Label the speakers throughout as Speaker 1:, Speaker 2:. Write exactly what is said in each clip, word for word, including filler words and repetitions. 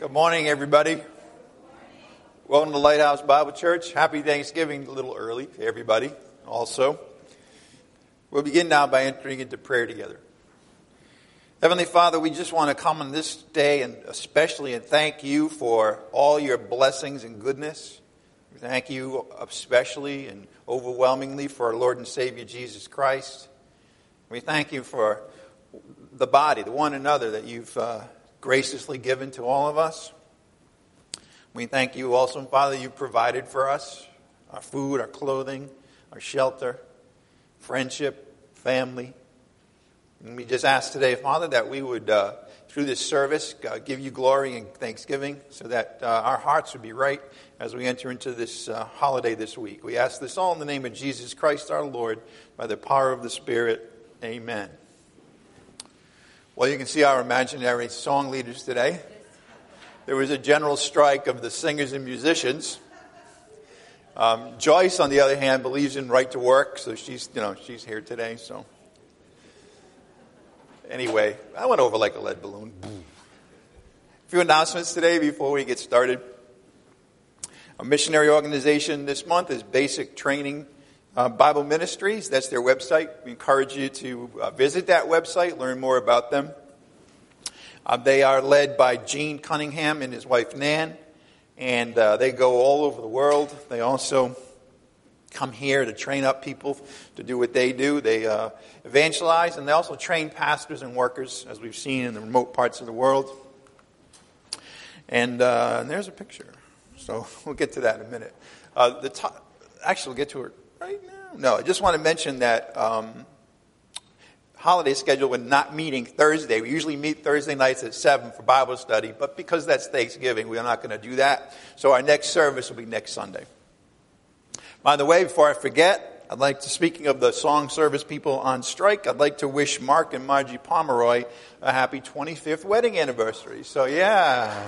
Speaker 1: Good morning, everybody. Welcome to Lighthouse Bible Church. Happy Thanksgiving, a little early to everybody also. We'll begin now by entering into prayer together. Heavenly Father, we just want to come on this day and especially and thank you for all your blessings and goodness. We thank you especially and overwhelmingly for our Lord and Savior Jesus Christ. We thank you for the body, the one another that you've uh, graciously given to all of us. We thank you also, Father, you provided for us our food, our clothing, our shelter, friendship, family. And we just ask today, Father, that we would, uh, through this service, uh, give you glory and thanksgiving so that uh, our hearts would be right as we enter into this uh, holiday this week. We ask this all in the name of Jesus Christ our Lord, by the power of the Spirit. Amen. Well, you can see our imaginary song leaders today. There was a general strike of the singers and musicians. Um, Joyce, on the other hand, believes in right to work, so she's, you know, she's here today. So, anyway, I went over like a lead balloon. A few announcements today before we get started. Our missionary organization this month is Basic Training uh, Bible Ministries. That's their website. We encourage you to uh, visit that website, learn more about them. Uh, they are led by Gene Cunningham and his wife Nan, and uh, they go all over the world. They also come here to train up people to do what they do. They uh, evangelize, and they also train pastors and workers, as we've seen in the remote parts of the world. And, uh, and there's a picture, so we'll get to that in a minute. Uh, the top, actually, we'll get to it right now. No, I just want to mention that um, holiday schedule, we're not meeting Thursday. We usually meet Thursday nights at seven for Bible study, but because that's Thanksgiving, we're not going to do that. So our next service will be next Sunday. By the way, before I forget, I'd like to, speaking of the song service people on strike, I'd like to wish Mark and Margie Pomeroy a happy twenty-fifth wedding anniversary. So yeah.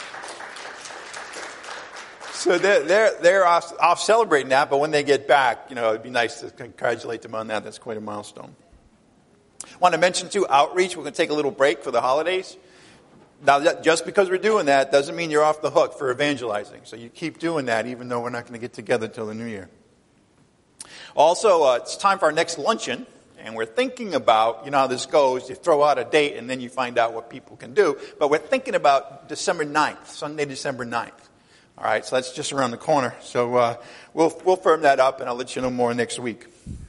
Speaker 1: So they're, they're, they're off, off celebrating that, but when they get back, you know, it'd be nice to congratulate them on that. That's quite a milestone. I want to mention, too, outreach. We're going to take a little break for the holidays. Now, just because we're doing that doesn't mean you're off the hook for evangelizing. So you keep doing that, even though we're not going to get together till the new year. Also, uh, it's time for our next luncheon. And we're thinking about, you know how this goes. You throw out a date, and then you find out what people can do. But we're thinking about December ninth, Sunday, December ninth. All right, so that's just around the corner. So uh, we'll we'll firm that up, and I'll let you know more next week.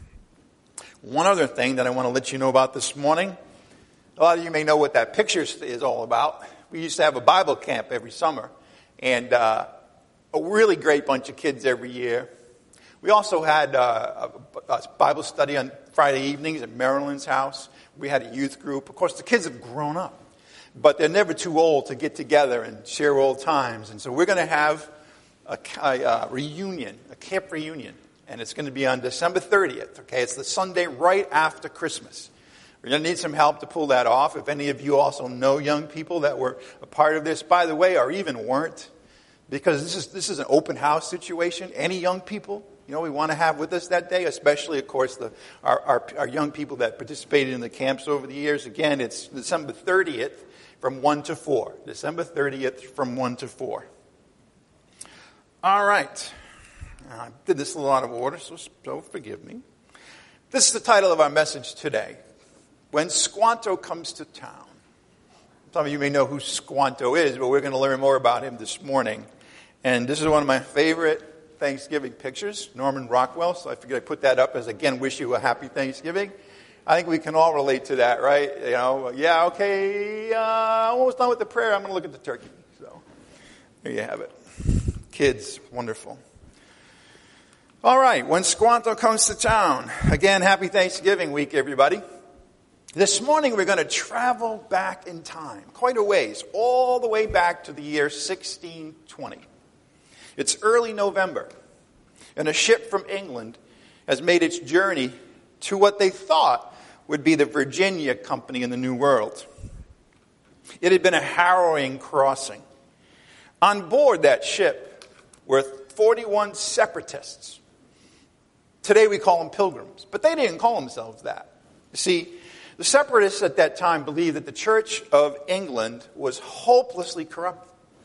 Speaker 1: One other thing that I want to let you know about this morning. A lot of you may know what that picture is all about. We used to have a Bible camp every summer, and uh, a really great bunch of kids every year. We also had uh, a, a Bible study on Friday evenings at Marilyn's house. We had a youth group. Of course, the kids have grown up, but they're never too old to get together and share old times. And so we're going to have a, a, a reunion, a camp reunion, and it's going to be on December thirtieth. Okay, it's the Sunday right after Christmas. We're going to need some help to pull that off. If any of you also know young people that were a part of this, by the way, or even weren't, because this is this is an open house situation. Any young people, you know, we want to have with us that day, especially, of course, the our, our, our young people that participated in the camps over the years. Again, it's December thirtieth from one to four. December thirtieth from one to four. All right. I did this a little out of order, so, so forgive me. This is the title of our message today. When Squanto Comes to Town. Some of you may know who Squanto is, but we're going to learn more about him this morning. And this is one of my favorite Thanksgiving pictures, Norman Rockwell. So I figured I'd put that up as, again, wish you a happy Thanksgiving. I think we can all relate to that, right? You know, yeah, okay, uh, almost done with the prayer. I'm going to look at the turkey. So there you have it. Kids, wonderful. All right, when Squanto comes to town. Again, happy Thanksgiving week, everybody. This morning we're going to travel back in time, quite a ways, all the way back to the year sixteen twenty. It's early November, and a ship from England has made its journey to what they thought would be the Virginia Company in the New World. It had been a harrowing crossing. On board that ship were forty-one separatists. Today we call them pilgrims, but they didn't call themselves that. You see, the separatists at that time believed that the Church of England was hopelessly corrupt.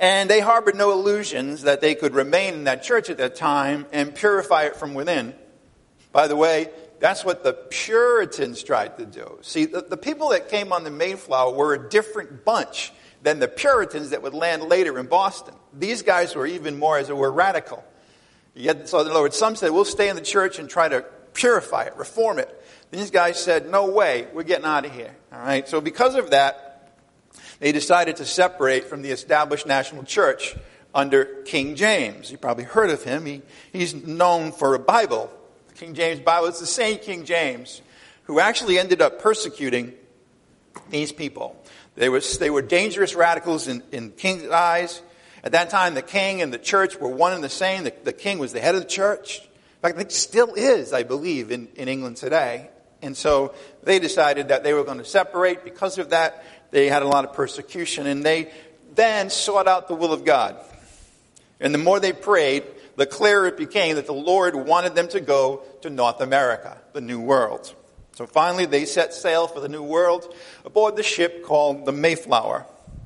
Speaker 1: And they harbored no illusions that they could remain in that church at that time and purify it from within. By the way, that's what the Puritans tried to do. See, the, the people that came on the Mayflower were a different bunch than the Puritans that would land later in Boston. These guys were even more, as it were, radical. Yet, so in other words, some said, we'll stay in the church and try to purify it, reform it. These guys said, no way, we're getting out of here. All right. So because of that, they decided to separate from the established national church under King James. You probably heard of him. He, he's known for a Bible. The King James Bible. It's the same King James who actually ended up persecuting these people. They were, they were dangerous radicals in, in King's eyes. At that time, the king and the church were one and the same. The, the king was the head of the church. In fact, I think still is, I believe, in, in England today. And so they decided that they were going to separate. Because of that, they had a lot of persecution. And they then sought out the will of God. And the more they prayed, the clearer it became that the Lord wanted them to go to North America, the New World. So finally, they set sail for the New World aboard the ship called the Mayflower.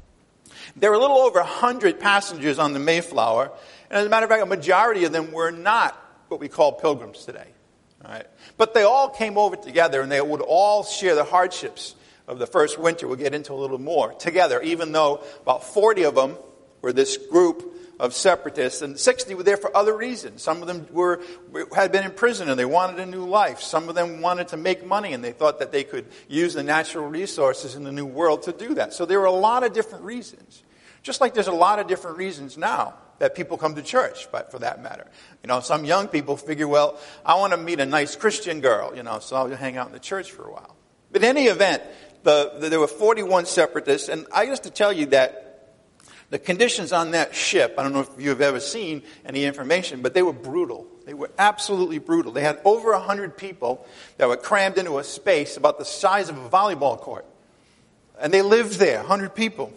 Speaker 1: There were a little over one hundred passengers on the Mayflower. And as a matter of fact, a majority of them were not what we call pilgrims today. All right. But they all came over together, and they would all share the hardships of the first winter. We'll get into a little more together, even though about forty of them were this group of separatists, and sixty were there for other reasons. Some of them were had been in prison and they wanted a new life. Some of them wanted to make money, and they thought that they could use the natural resources in the New World to do that. So there were a lot of different reasons. Just like there's a lot of different reasons now that people come to church, but for that matter. You know, some young people figure, well, I want to meet a nice Christian girl, you know, so I'll hang out in the church for a while. But in any event, the, the, there were forty-one separatists, and I used to tell you that the conditions on that ship, I don't know if you've ever seen any information, but they were brutal. They were absolutely brutal. They had over one hundred people that were crammed into a space about the size of a volleyball court. And they lived there, one hundred people.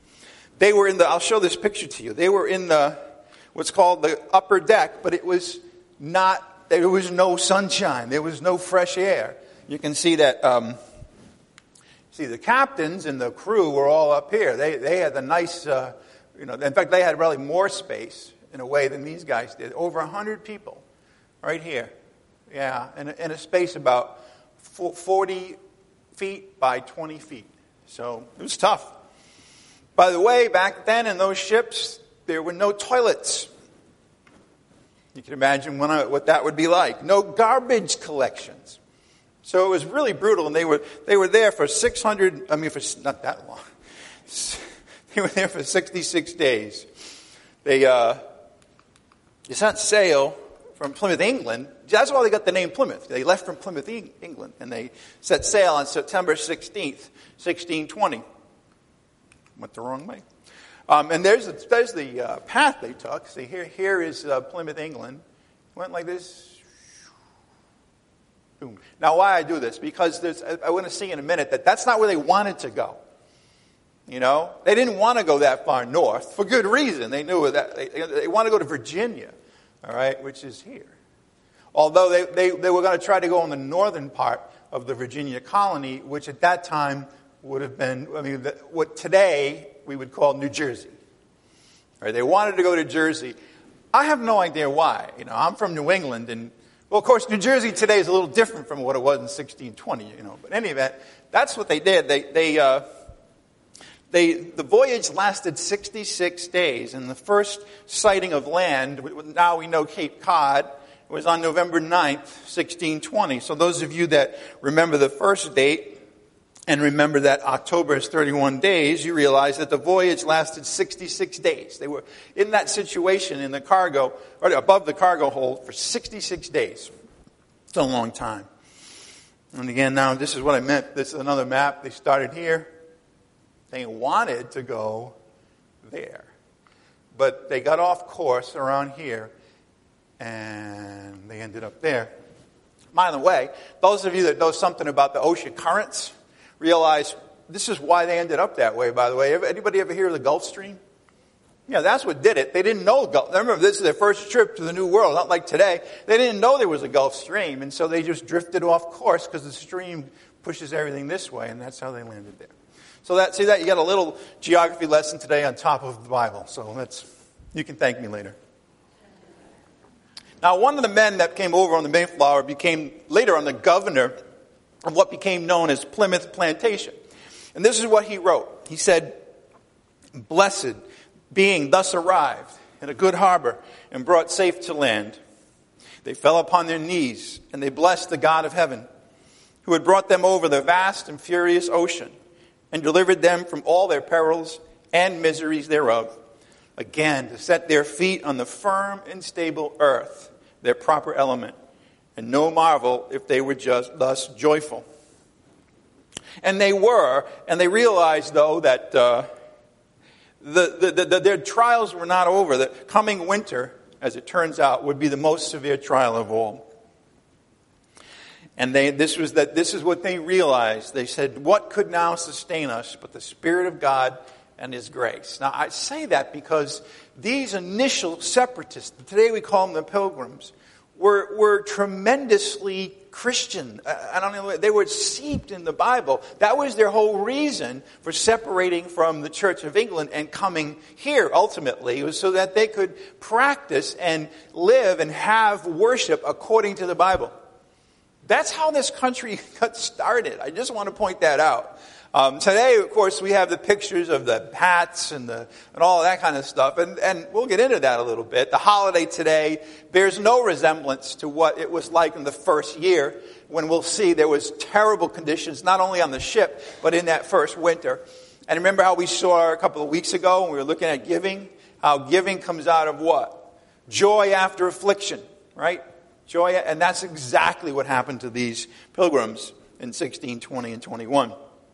Speaker 1: They were in the, I'll show this picture to you. They were in the, what's called the upper deck, but it was not, there was no sunshine. There was no fresh air. You can see that, um, see the captains and the crew were all up here. They they had the nice, uh, you know, in fact, they had really more space in a way than these guys did. Over one hundred people right here. Yeah, in a, in a space about forty feet by twenty feet. So it was tough. By the way, back then in those ships, there were no toilets. You can imagine what, I, what that would be like. No garbage collections. So it was really brutal, and they were they were there for six hundred, I mean, for not that long. They were there for sixty-six days. They, uh, they set sail from Plymouth, England. That's why they got the name Plymouth. They left from Plymouth, England, and they set sail on September sixteenth, sixteen twenty. Went the wrong way. Um, and there's, a, there's the uh, path they took. See, here, here is uh, Plymouth, England. Went like this. Boom. Now, why I do this? Because there's, I want to see in a minute that that's not where they wanted to go. You know, they didn't want to go that far north for good reason. They knew that they, they want to go to Virginia, all right, which is here. Although they, they, they were going to try to go on the northern part of the Virginia colony, which at that time would have been, I mean, the, what today we would call New Jersey. All right, they wanted to go to Jersey. I have no idea why. You know, I'm from New England, and well, of course, New Jersey today is a little different from what it was in sixteen twenty. You know, but in any event, that's what they did. They they uh, they the voyage lasted sixty-six days, and the first sighting of land, now we know Cape Cod, was on November ninth, sixteen twenty. So those of you that remember the first date and remember that October is thirty-one days, you realize that the voyage lasted sixty-six days. They were in that situation in the cargo, or above the cargo hold, for sixty-six days. It's a long time. And again, now this is what I meant. This is another map. They started here. They wanted to go there. But they got off course around here, and they ended up there. By the way, those of you that know something about the ocean currents realize this is why they ended up that way, by the way. Anybody ever hear of the Gulf Stream? Yeah, that's what did it. They didn't know the Gulf. Remember, this is their first trip to the New World, not like today. They didn't know there was a Gulf Stream, and so they just drifted off course because the stream pushes everything this way, and that's how they landed there. So that, see that? You got a little geography lesson today on top of the Bible. So that's, you can thank me later. Now, one of the men that came over on the Mayflower became later on the governor of what became known as Plymouth Plantation. And this is what he wrote. He said, "Blessed being thus arrived in a good harbor and brought safe to land, they fell upon their knees and they blessed the God of heaven, who had brought them over the vast and furious ocean and delivered them from all their perils and miseries thereof, again to set their feet on the firm and stable earth, their proper element. And no marvel if they were just thus joyful." And they were, and they realized, though, that uh, the, the, the, the, their trials were not over. The coming winter, as it turns out, would be the most severe trial of all. And they, this was that. This is what they realized. They said, "What could now sustain us but the Spirit of God and His grace?" Now, I say that because these initial separatists, today we call them the Pilgrims, were, were tremendously Christian. I don't know, they were steeped in the Bible. That was their whole reason for separating from the Church of England and coming here ultimately. It was so that they could practice and live and have worship according to the Bible. That's how this country got started. I just want to point that out. Um, today, of course, we have the pictures of the hats and the and all of that kind of stuff, and, and we'll get into that a little bit. The holiday today bears no resemblance to what it was like in the first year, when we'll see there was terrible conditions, not only on the ship, but in that first winter. And remember how we saw a couple of weeks ago when we were looking at giving, how giving comes out of what? Joy after affliction, right? Joy, and that's exactly what happened to these pilgrims in sixteen twenty and twenty-one.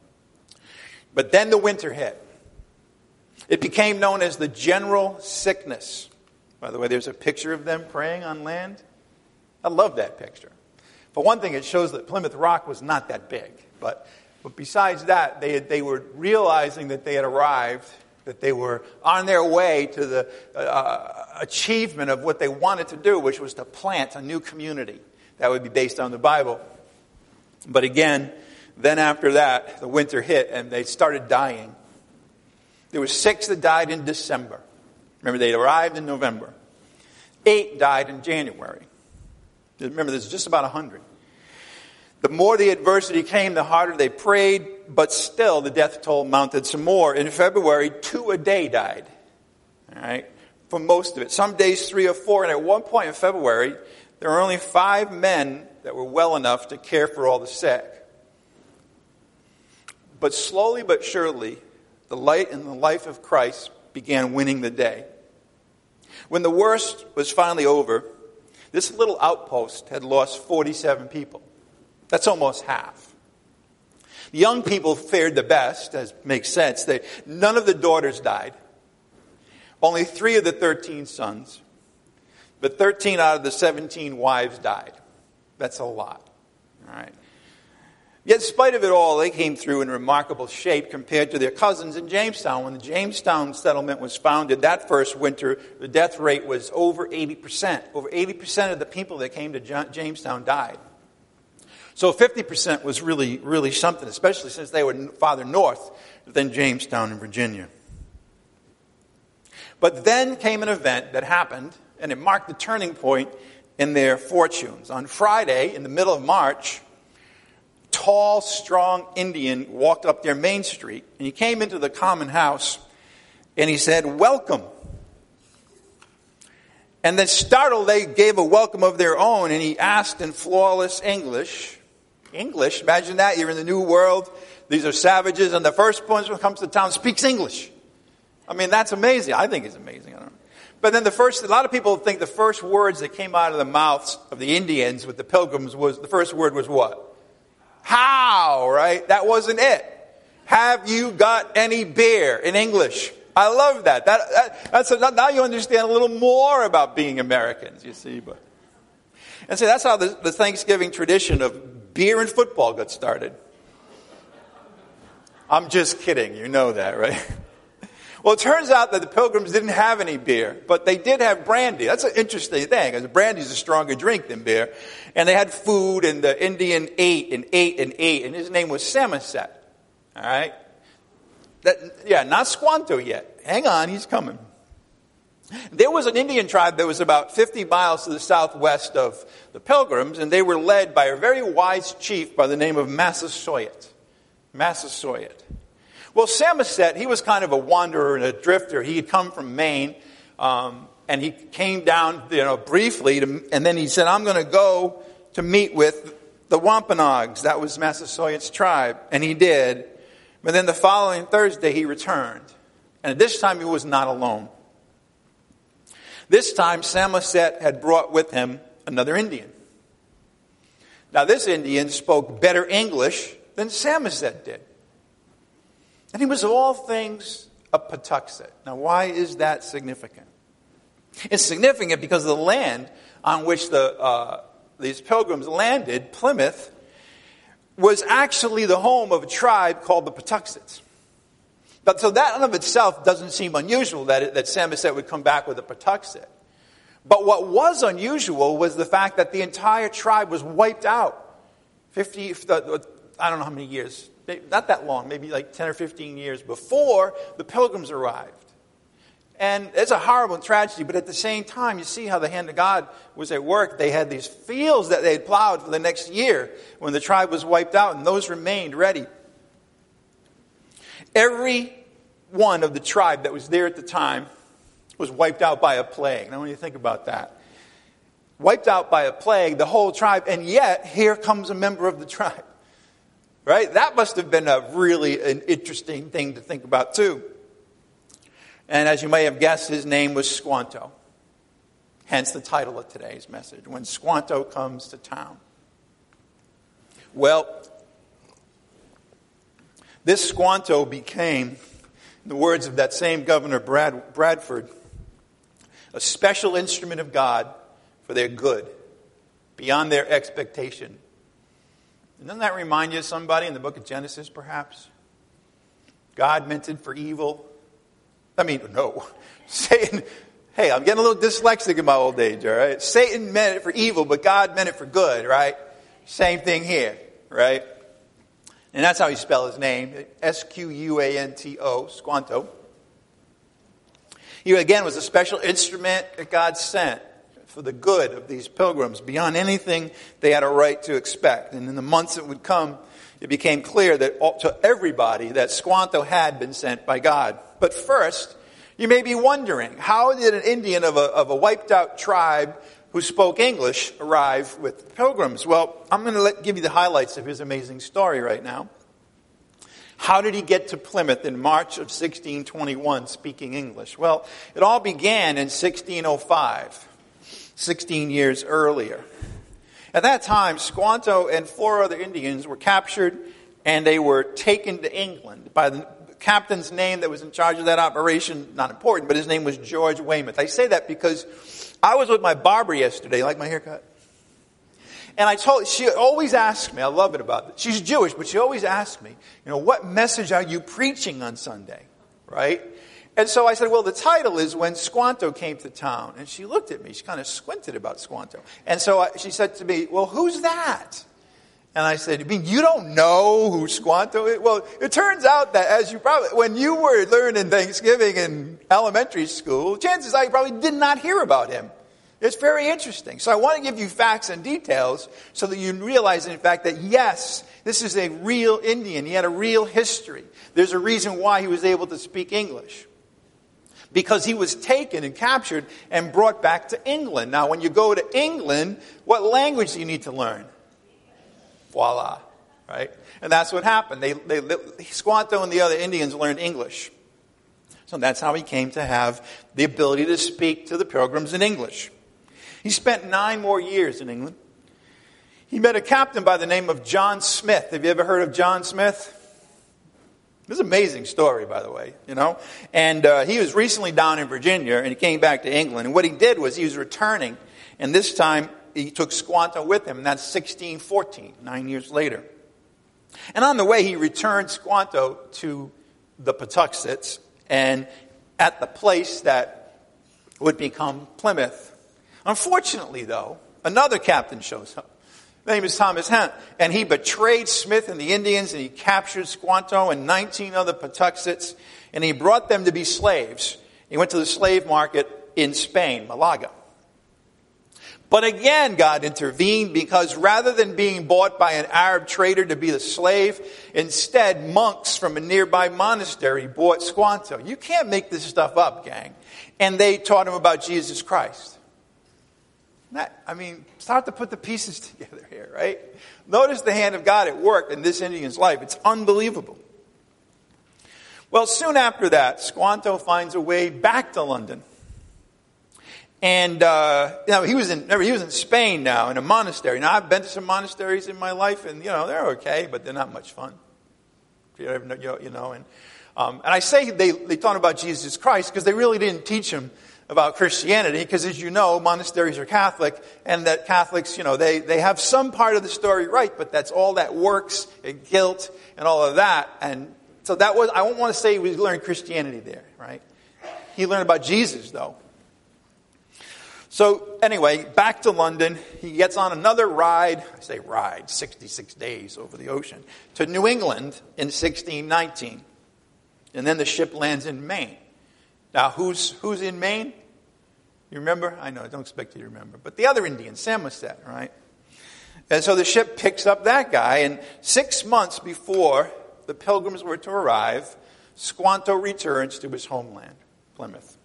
Speaker 1: But then the winter hit. It became known as the general sickness. By the way, there's a picture of them praying on land. I love that picture. For one thing, it shows that Plymouth Rock was not that big. But, but besides that, they, had, they were realizing that they had arrived, that they were on their way to the uh, achievement of what they wanted to do, which was to plant a new community that would be based on the Bible. But again, then after that, the winter hit and they started dying. There were six that died in December. Remember, they arrived in November. Eight died in January. Remember, there's just about a hundred. The more the adversity came, the harder they prayed, but still the death toll mounted some more. In February, two a day died. All right, for most of it. Some days, three or four. And at one point in February, there were only five men that were well enough to care for all the sick. But slowly but surely, the light in the life of Christ began winning the day. When the worst was finally over, this little outpost had lost forty-seven people. That's almost half. The young people fared the best, as makes sense. They, none of the daughters died. Only three of the thirteen sons. But thirteen out of the seventeen wives died. That's a lot. All right. Yet in spite of it all, they came through in remarkable shape compared to their cousins in Jamestown. When the Jamestown settlement was founded that first winter, the death rate was over eighty percent. Over eighty percent of the people that came to Jamestown died. So fifty percent was really, really something, especially since they were farther north than Jamestown in Virginia. But then came an event that happened, and it marked the turning point in their fortunes. On Friday, in the middle of March, tall, strong Indian walked up their main street, and he came into the common house, and he said, "Welcome." And then startled, they gave a welcome of their own, and he asked in flawless English, English, imagine that, you're in the New World, these are savages, and the first person who comes to town speaks English. I mean, that's amazing. I think it's amazing. I don't know. But then the first, a lot of people think the first words that came out of the mouths of the Indians with the Pilgrims was, the first word was what? How, right? That wasn't it. Have you got any beer in English? I love that. That, that that's a, now you understand a little more about being Americans, you see. But and so that's how the, the Thanksgiving tradition of beer and football got started. I'm just kidding. You know that, right? Well, it turns out that the Pilgrims didn't have any beer, but they did have brandy. That's an interesting thing, because brandy is a stronger drink than beer. And they had food, and the Indian ate and ate and ate, and his name was Samoset. All right? That, yeah, not Squanto yet. Hang on, he's coming. There was an Indian tribe that was about fifty miles to the southwest of the Pilgrims, and they were led by a very wise chief by the name of Massasoit. Massasoit. Well, Samoset, he was kind of a wanderer and a drifter. He had come from Maine, um, and he came down, you know, briefly, to, and then he said, I'm going to go to meet with the Wampanoags. That was Massasoit's tribe, and he did. But then the following Thursday, he returned, and this time he was not alone. This time, Samoset had brought with him another Indian. Now, this Indian spoke better English than Samoset did. And he was of all things a Patuxet. Now, why is that significant? It's significant because the land on which the uh, these pilgrims landed, Plymouth, was actually the home of a tribe called the Patuxets. But so that in of itself doesn't seem unusual that, it, that Samoset would come back with a Patuxet. But what was unusual was the fact that the entire tribe was wiped out. Fifty, I don't know how many years, not that long, maybe like ten or fifteen years before the Pilgrims arrived. And it's a horrible tragedy, but at the same time, you see how the hand of God was at work. They had these fields that they had plowed for the next year when the tribe was wiped out, and those remained ready. Every one of the tribe that was there at the time was wiped out by a plague. Now, when you think about that, wiped out by a plague, the whole tribe, and yet here comes a member of the tribe. Right? That must have been a really an interesting thing to think about too. And as you may have guessed, his name was Squanto. Hence the title of today's message, When Squanto Comes to Town. Well, this Squanto became, in the words of that same Governor Brad, Bradford, a special instrument of God for their good, beyond their expectation. And doesn't that remind you of somebody in the book of Genesis, perhaps? God meant it for evil. I mean, no. Satan, hey, I'm getting a little dyslexic in my old age, all right? Satan meant it for evil, but God meant it for good, right? Same thing here, right? And that's how you spell his name, S Q U A N T O, Squanto. He, again, was a special instrument that God sent for the good of these pilgrims, beyond anything they had a right to expect. And in the months that would come, it became clear that all, to everybody that Squanto had been sent by God. But first, you may be wondering, how did an Indian of a, of a wiped-out tribe who spoke English arrive with the pilgrims? Well, I'm going to let, give you the highlights of his amazing story right now. How did he get to Plymouth in March of sixteen twenty-one speaking English? Well, it all began in sixteen oh five, sixteen years earlier. At that time, Squanto and four other Indians were captured and they were taken to England by the captain's name that was in charge of that operation. Not important, but his name was George Weymouth. I say that because I was with my barber yesterday. You like my haircut? And I told, she always asks me, I love it about this. She's Jewish, but she always asks me, you know, what message are you preaching on Sunday? Right? And so I said, well, the title is When Squanto Came to Town. And she looked at me. She kind of squinted about Squanto. And so I, she said to me, well, who's that? And I said, you mean you don't know who Squanto is? Well, it turns out that as you probably, when you were learning Thanksgiving in elementary school, chances are you probably did not hear about him. It's very interesting. So I want to give you facts and details so that you realize, in fact, that yes, this is a real Indian. He had a real history. There's a reason why he was able to speak English. Because he was taken and captured and brought back to England. Now, when you go to England, what language do you need to learn? Voila, right? And that's what happened. They, they, Squanto and the other Indians learned English. So that's how he came to have the ability to speak to the pilgrims in English. He spent nine more years in England. He met a captain by the name of John Smith. Have you ever heard of John Smith? This is an amazing story, by the way, you know. And uh, he was recently down in Virginia, and he came back to England. And what he did was he was returning, and this time he took Squanto with him, and that's sixteen fourteen, nine years later. And on the way, he returned Squanto to the Patuxets, and at the place that would become Plymouth. Unfortunately, though, another captain shows up. His name is Thomas Hunt. And he betrayed Smith and the Indians, and he captured Squanto and nineteen other Patuxets, and he brought them to be slaves. He went to the slave market in Spain, Malaga. But again, God intervened, because rather than being bought by an Arab trader to be the slave, instead monks from a nearby monastery bought Squanto. You can't make this stuff up, gang. And they taught him about Jesus Christ. That, I mean, start to put the pieces together here, right? Notice the hand of God at work in this Indian's life. It's unbelievable. Well, soon after that, Squanto finds a way back to London. And, uh, you know, he was in, remember, he was in Spain now, in a monastery. Now, I've been to some monasteries in my life, and, you know, they're okay, but they're not much fun. You know, you know and, um, and I say they, they taught about Jesus Christ because they really didn't teach him about Christianity, because, as you know, monasteries are Catholic, and that Catholics, you know, they, they have some part of the story right, but that's all that works and guilt and all of that. And so that was, I won't want to say he learned Christianity there, right? He learned about Jesus, though. So anyway, back to London. He gets on another ride, I say ride, sixty-six days over the ocean, to New England in sixteen nineteen. And then the ship lands in Maine. Now, who's who's in Maine? You remember? I know, I don't expect you to remember. But the other Indian, Samoset, right? And so the ship picks up that guy, and six months before the Pilgrims were to arrive, Squanto returns to his homeland, Plymouth.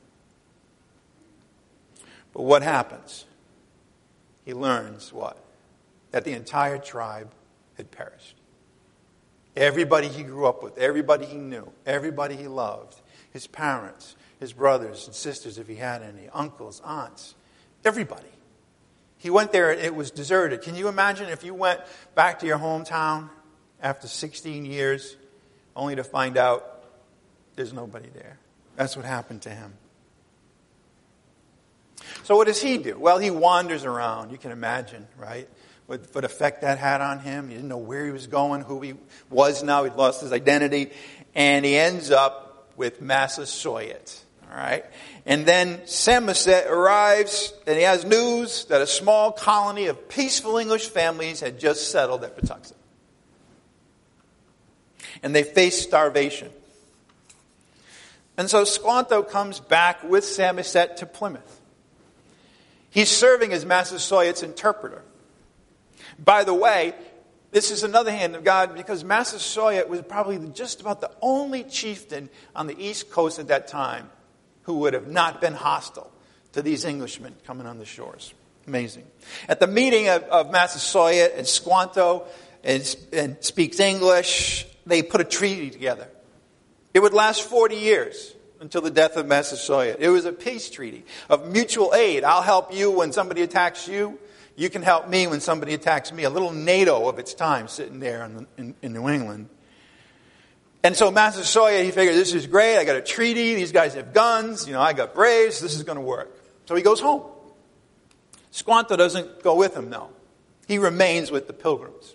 Speaker 1: But what happens? He learns what? That the entire tribe had perished. Everybody he grew up with, everybody he knew, everybody he loved, his parents, his brothers and sisters if he had any, uncles, aunts, everybody. He went there and it was deserted. Can you imagine if you went back to your hometown after sixteen years only to find out there's nobody there? That's what happened to him. So what does he do? Well, he wanders around. You can imagine, right? What, what effect that had on him. He didn't know where he was going, who he was now. He'd lost his identity. And he ends up with Massasoit. All right? And then Samoset arrives, and he has news that a small colony of peaceful English families had just settled at Patuxet. And they face starvation. And so Squanto comes back with Samoset to Plymouth. He's serving as Massasoit's interpreter. By the way, this is another hand of God, because Massasoit was probably just about the only chieftain on the East Coast at that time who would have not been hostile to these Englishmen coming on the shores. Amazing. At the meeting of, of Massasoit and Squanto and, and speaks English, they put a treaty together. It would last forty years. Until the death of Massasoit. It was a peace treaty of mutual aid. I'll help you when somebody attacks you. You can help me when somebody attacks me. A little NATO of its time sitting there in, in, in New England. And so Massasoit, he figured, this is great. I got a treaty. These guys have guns. You know, I got braves. This is going to work. So he goes home. Squanto doesn't go with him, though. He remains with the Pilgrims.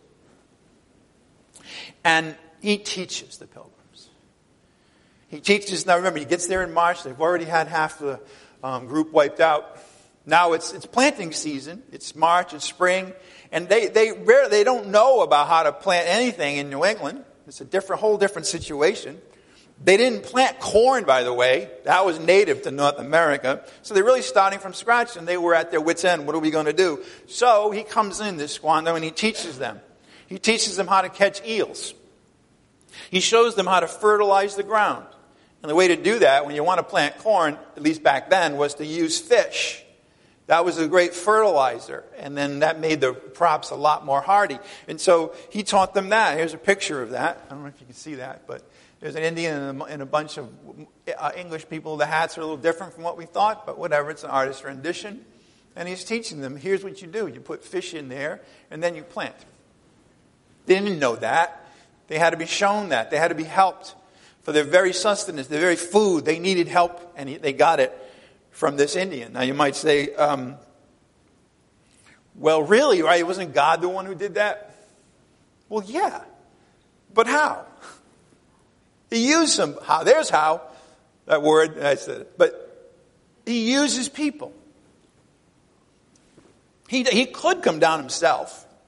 Speaker 1: And he teaches the Pilgrims. He teaches, now remember, he gets there in March. They've already had half the um, group wiped out. Now it's it's planting season. It's March, it's spring. And they they rarely, they don't know about how to plant anything in New England. It's a different, whole different situation. They didn't plant corn, by the way. That was native to North America. So they're really starting from scratch, and they were at their wits' end. What are we going to do? So he comes in, this Squanto, and he teaches them. He teaches them how to catch eels. He shows them how to fertilize the ground. And the way to do that, when you want to plant corn, at least back then, was to use fish. That was a great fertilizer. And then that made the crops a lot more hardy. And so he taught them that. Here's a picture of that. I don't know if you can see that, but there's an Indian and a, and a bunch of uh, English people. The hats are a little different from what we thought, but whatever. It's an artist's rendition. And he's teaching them, here's what you do. You put fish in there, and then you plant. They didn't know that. They had to be shown that. They had to be helped. For their very sustenance, their very food, they needed help, and they got it from this Indian. Now you might say, um, well, really, right? Wasn't God the one who did that? Well, yeah. But how? He used some, how, there's how, that word, I said it. But he uses people. He, he could come down himself,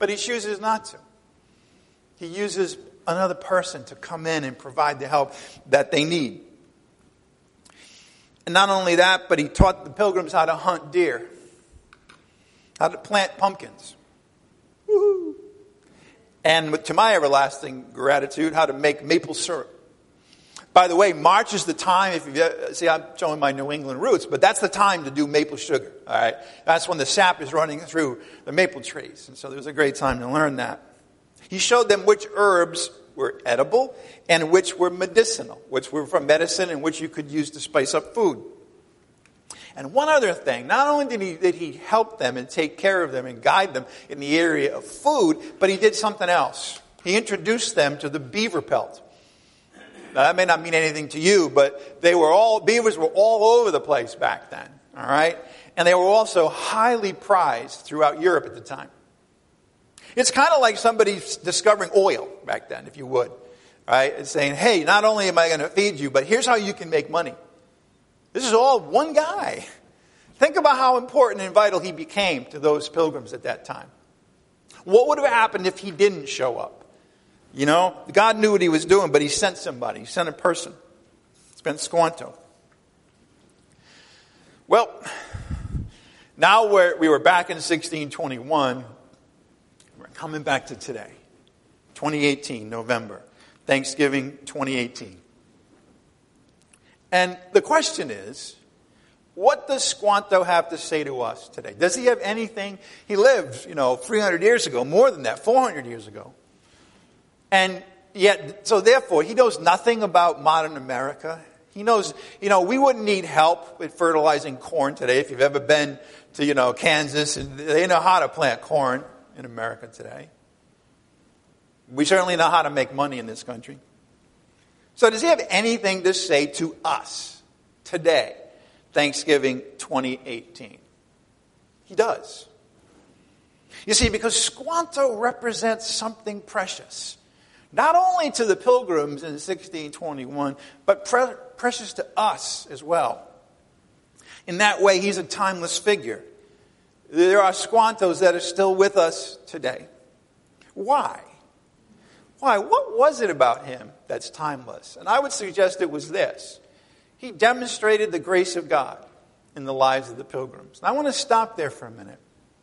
Speaker 1: But he chooses not to. He uses another person to come in and provide the help that they need. And not only that, but he taught the pilgrims how to hunt deer, how to plant pumpkins. Woo-hoo. And to my everlasting gratitude, how to make maple syrup. By the way, March is the time, if you see, I'm showing my New England roots, but that's the time to do maple sugar, all right? That's when the sap is running through the maple trees. And so it was a great time to learn that. He showed them which herbs were edible and which were medicinal, which were for medicine and which you could use to spice up food. And one other thing, not only did he, did he help them and take care of them and guide them in the area of food, but he did something else. He introduced them to the beaver pelt. Now, that may not mean anything to you, but they were all, beavers were all over the place back then, all right? And they were also highly prized throughout Europe at the time. It's kind of like somebody discovering oil back then, if you would, right? And saying, hey, not only am I going to feed you, but here's how you can make money. This is all one guy. Think about how important and vital he became to those pilgrims at that time. What would have happened if he didn't show up? You know, God knew what he was doing, but he sent somebody. He sent a person. It's been Squanto. Well, now we're, we were back in sixteen twenty-one. We're coming back to today. twenty eighteen, November. Thanksgiving twenty eighteen. And the question is, what does Squanto have to say to us today? Does he have anything? He lived, you know, three hundred years ago, more than that, four hundred years ago. And yet, so therefore, he knows nothing about modern America. He knows, you know, we wouldn't need help with fertilizing corn today. If you've ever been to, you know, Kansas, and they know how to plant corn in America today. We certainly know how to make money in this country. So does he have anything to say to us today, Thanksgiving twenty eighteen? He does. You see, because Squanto represents something precious. Not only to the pilgrims in sixteen twenty-one, but pre- precious to us as well. In that way, he's a timeless figure. There are Squantos that are still with us today. Why? Why? What was it about him that's timeless? And I would suggest it was this. He demonstrated the grace of God in the lives of the pilgrims. And I want to stop there for a minute.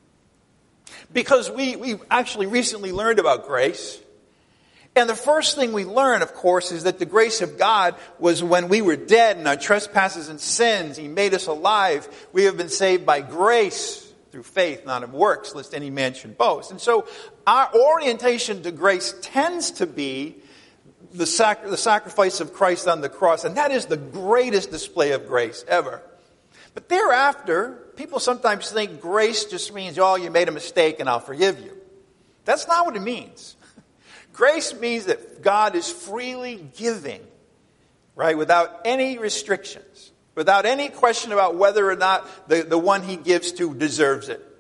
Speaker 1: Because we, we actually recently learned about grace. And the first thing we learn, of course, is that the grace of God was when we were dead in our trespasses and sins. He made us alive. We have been saved by grace through faith, not of works, lest any man should boast. And so our orientation to grace tends to be the, sac- the sacrifice of Christ on the cross. And that is the greatest display of grace ever. But thereafter, people sometimes think grace just means, oh, you made a mistake and I'll forgive you. That's not what it means. Grace means that God is freely giving, right, without any restrictions, without any question about whether or not the, the one he gives to deserves it.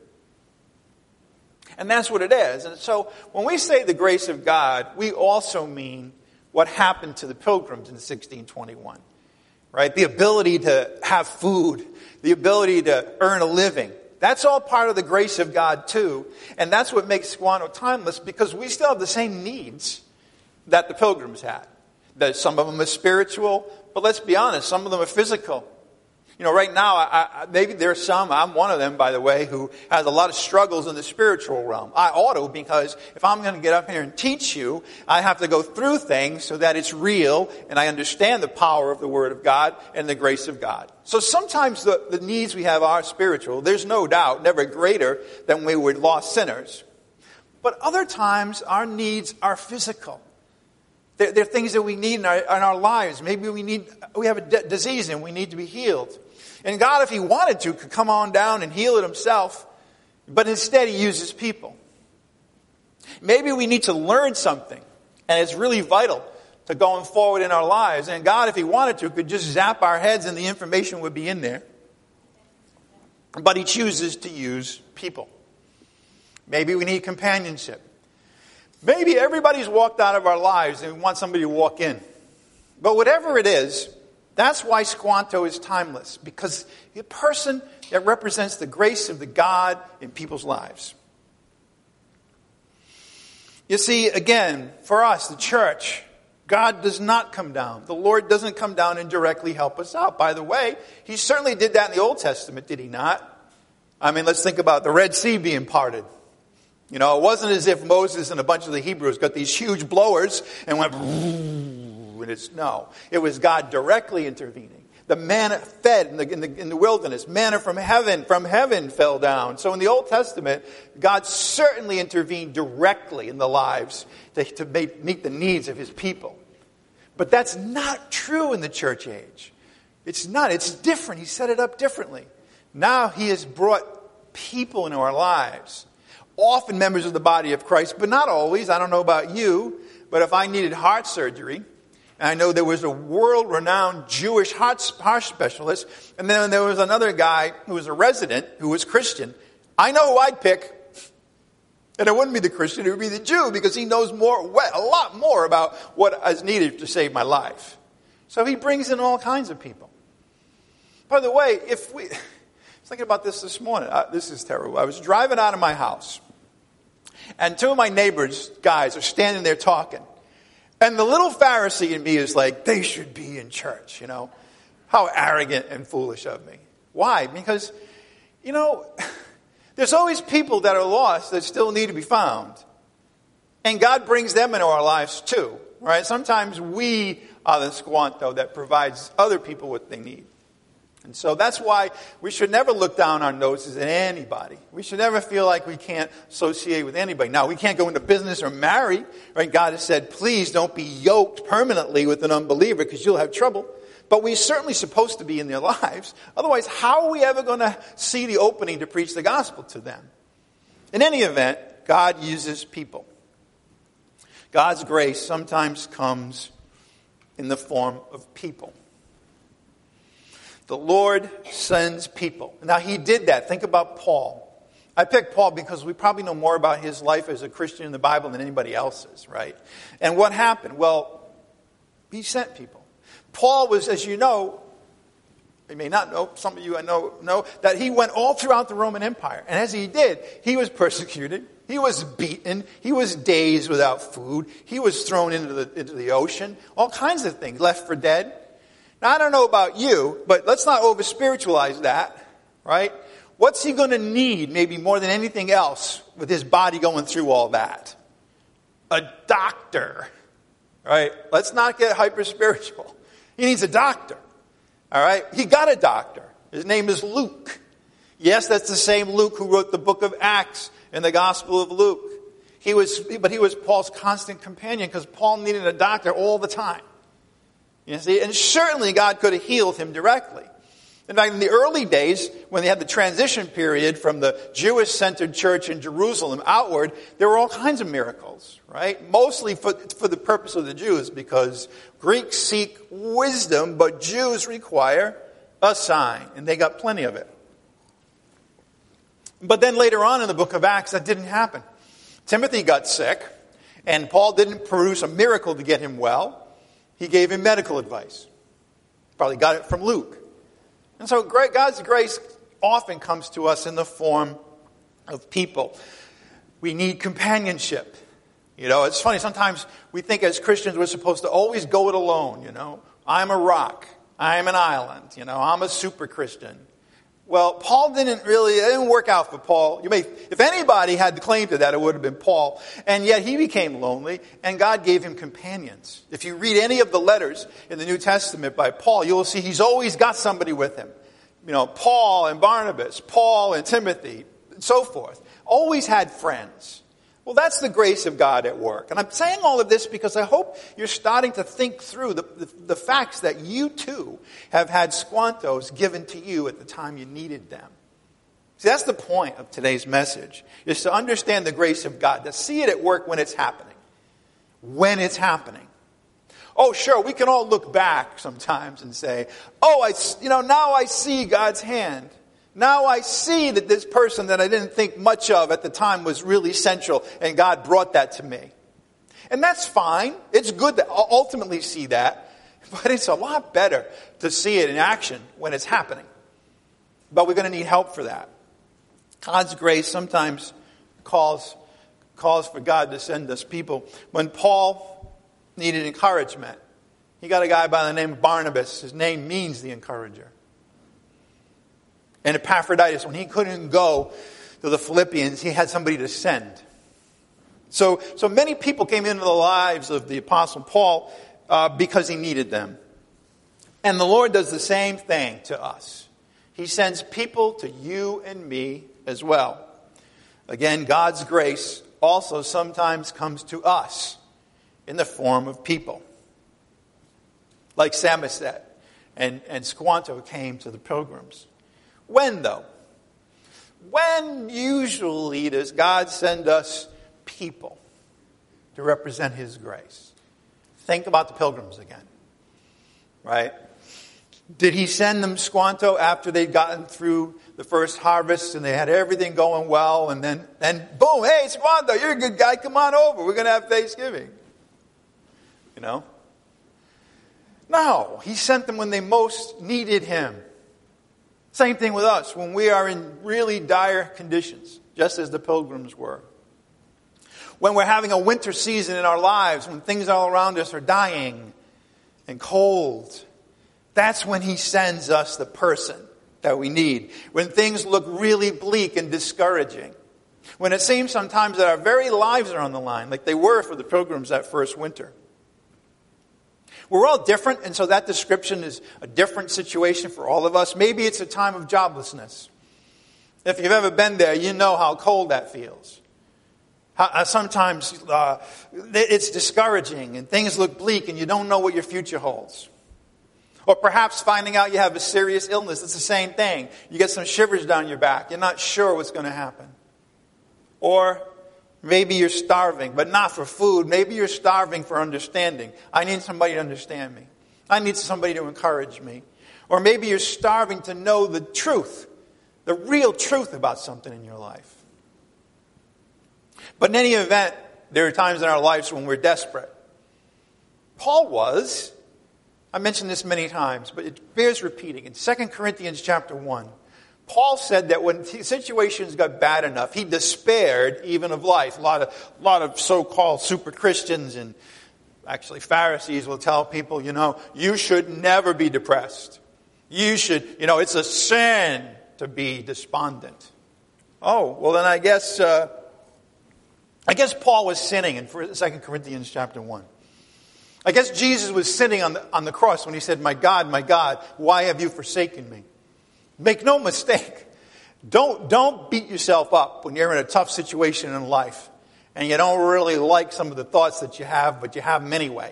Speaker 1: And that's what it is. And so when we say the grace of God, we also mean what happened to the pilgrims in sixteen twenty-one, right? The ability to have food, the ability to earn a living. That's all part of the grace of God too. And that's what makes Squanto timeless, because we still have the same needs that the pilgrims had. That some of them are spiritual, but let's be honest, some of them are physical. You know, right now, I, I, maybe there's some, I'm one of them, by the way, who has a lot of struggles in the spiritual realm. I ought to, because if I'm going to get up here and teach you, I have to go through things so that it's real and I understand the power of the Word of God and the grace of God. So sometimes the, the needs we have are spiritual. There's no doubt, never greater than we were lost sinners. But other times, our needs are physical. They're, they're things that we need in our, in our lives. Maybe we need, we have a d- disease and we need to be healed. And God, if he wanted to, could come on down and heal it himself. But instead, he uses people. Maybe we need to learn something. And it's really vital to going forward in our lives. And God, if he wanted to, could just zap our heads and the information would be in there. But he chooses to use people. Maybe we need companionship. Maybe everybody's walked out of our lives and we want somebody to walk in. But whatever it is, that's why Squanto is timeless. Because a person that represents the grace of the God in people's lives. You see, again, for us, the church, God does not come down. The Lord doesn't come down and directly help us out. By the way, He certainly did that in the Old Testament, did He not? I mean, let's think about the Red Sea being parted. You know, it wasn't as if Moses and a bunch of the Hebrews got these huge blowers and went, and it's, no. It was God directly intervening. The manna fed in the, in the, in the wilderness. Manna from heaven, from heaven fell down. So in the Old Testament, God certainly intervened directly in the lives to, to make, meet the needs of His people. But that's not true in the church age. It's not. It's different. He set it up differently. Now He has brought people into our lives. Often members of the body of Christ, but not always. I don't know about you, but if I needed heart surgery, and I know there was a world-renowned Jewish heart, heart specialist, and then there was another guy who was a resident who was Christian, I know who I'd pick. And it wouldn't be the Christian, it would be the Jew, because he knows more, a lot more about what is needed to save my life. So He brings in all kinds of people. By the way, if we... I was thinking about this this morning. Uh, this is terrible. I was driving out of my house, and two of my neighbors, guys, are standing there talking. And the little Pharisee in me is like, they should be in church, you know. How arrogant and foolish of me. Why? Because, you know, there's always people that are lost that still need to be found. And God brings them into our lives too, right? Sometimes we are the squanto that provides other people what they need. And so that's why we should never look down our noses at anybody. We should never feel like we can't associate with anybody. Now, we can't go into business or marry. Right? God has said, please don't be yoked permanently with an unbeliever because you'll have trouble. But we're certainly supposed to be in their lives. Otherwise, how are we ever going to see the opening to preach the gospel to them? In any event, God uses people. God's grace sometimes comes in the form of people. The Lord sends people. Now, He did that. Think about Paul. I picked Paul because we probably know more about his life as a Christian in the Bible than anybody else's, right? And what happened? Well, he sent people. Paul was, as you know, you may not know, some of you I know, know, that he went all throughout the Roman Empire. And as he did, he was persecuted. He was beaten. He was days without food. He was thrown into the, into the ocean. All kinds of things, left for dead. Now, I don't know about you, but let's not over-spiritualize that, right? What's he going to need, maybe more than anything else, with his body going through all that? A doctor, right? Let's not get hyper-spiritual. He needs a doctor, all right? He got a doctor. His name is Luke. Yes, that's the same Luke who wrote the book of Acts and the Gospel of Luke. He was, but he was Paul's constant companion because Paul needed a doctor all the time. You see, and certainly God could have healed him directly. In fact, in the early days, when they had the transition period from the Jewish-centered church in Jerusalem outward, there were all kinds of miracles, right? Mostly for, for the purpose of the Jews, because Greeks seek wisdom, but Jews require a sign, and they got plenty of it. But then later on in the book of Acts, that didn't happen. Timothy got sick, and Paul didn't produce a miracle to get him well. He gave him medical advice. Probably got it from Luke. And so God's grace often comes to us in the form of people. We need companionship. You know, it's funny, sometimes we think as Christians we're supposed to always go it alone, you know. I'm a rock. I'm an island. You know, I'm a super Christian. Well, Paul didn't really, it didn't work out for Paul. You may, if anybody had the claim to that, it would have been Paul. And yet he became lonely, and God gave him companions. If you read any of the letters in the New Testament by Paul, you'll see he's always got somebody with him. You know, Paul and Barnabas, Paul and Timothy, and so forth. Always had friends. Well, that's the grace of God at work. And I'm saying all of this because I hope you're starting to think through the, the, the facts that you too have had squantos given to you at the time you needed them. See, that's the point of today's message, is to understand the grace of God, to see it at work when it's happening. When it's happening. Oh, sure, we can all look back sometimes and say, oh, I, you know, now I see God's hand. Now I see that this person that I didn't think much of at the time was really central, and God brought that to me. And that's fine. It's good to ultimately see that, but it's a lot better to see it in action when it's happening. But we're going to need help for that. God's grace sometimes calls calls for God to send us people. When Paul needed encouragement, he got a guy by the name of Barnabas. His name means the encourager. And Epaphroditus, when he couldn't go to the Philippians, he had somebody to send. So, so many people came into the lives of the Apostle Paul uh, because he needed them. And the Lord does the same thing to us. He sends people to you and me as well. Again, God's grace also sometimes comes to us in the form of people. Like Samoset and, and Squanto came to the Pilgrims. When, though? When usually does God send us people to represent His grace? Think about the Pilgrims again. Right? Did He send them Squanto after they'd gotten through the first harvest and they had everything going well, and then, then boom, hey, Squanto, you're a good guy, come on over, we're going to have Thanksgiving. You know? No, He sent them when they most needed Him. Same thing with us, when we are in really dire conditions, just as the Pilgrims were. When we're having a winter season in our lives, when things all around us are dying and cold, that's when He sends us the person that we need. When things look really bleak and discouraging. When it seems sometimes that our very lives are on the line, like they were for the Pilgrims that first winter. We're all different, and so that description is a different situation for all of us. Maybe it's a time of joblessness. If you've ever been there, you know how cold that feels. How, sometimes uh, it's discouraging, and things look bleak, and you don't know what your future holds. Or perhaps finding out you have a serious illness. It's the same thing. You get some shivers down your back. You're not sure what's going to happen. Or maybe you're starving, but not for food. Maybe you're starving for understanding. I need somebody to understand me. I need somebody to encourage me. Or maybe you're starving to know the truth, the real truth about something in your life. But in any event, there are times in our lives when we're desperate. Paul was. I mentioned this many times, but it bears repeating. In Second Corinthians chapter one, Paul said that when situations got bad enough, he despaired even of life. A lot of, a lot of so-called super Christians and actually Pharisees will tell people, you know, you should never be depressed. You should, you know, it's a sin to be despondent. Oh, well then I guess, uh, I guess Paul was sinning in Second Corinthians chapter one. I guess Jesus was sitting on the, on the cross when He said, my God, my God, why have you forsaken me? Make no mistake. Don't, don't beat yourself up when you're in a tough situation in life and you don't really like some of the thoughts that you have, but you have them anyway.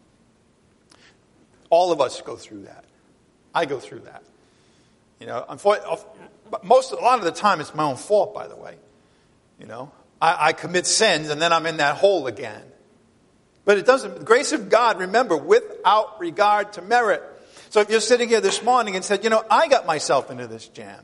Speaker 1: All of us go through that. I go through that. You know, most, a lot of the time it's my own fault, by the way. You know, I, I commit sins and then I'm in that hole again. But it doesn't, the grace of God, remember, without regard to merit. So if you're sitting here this morning and said, you know, I got myself into this jam.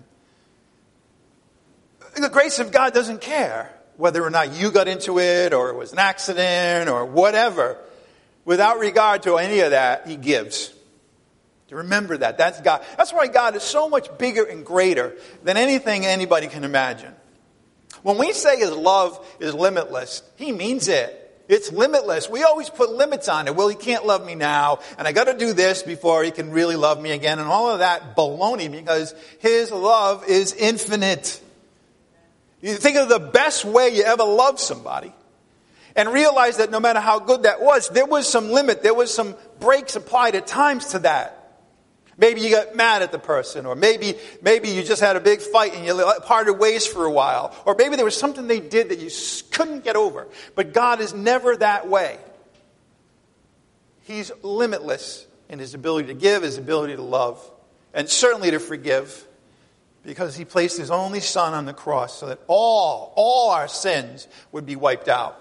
Speaker 1: The grace of God doesn't care whether or not you got into it or it was an accident or whatever. Without regard to any of that, He gives. To remember that. That's God. That's why God is so much bigger and greater than anything anybody can imagine. When we say His love is limitless, He means it. It's limitless. We always put limits on it. Well, He can't love me now, and I got to do this before He can really love me again, and all of that baloney, because His love is infinite. You think of the best way you ever loved somebody, and realize that no matter how good that was, there was some limit, there was some breaks applied at times to that. Maybe you got mad at the person, or maybe maybe you just had a big fight and you parted ways for a while. Or maybe there was something they did that you couldn't get over. But God is never that way. He's limitless in His ability to give, His ability to love, and certainly to forgive. Because He placed His only Son on the cross so that all, all our sins would be wiped out.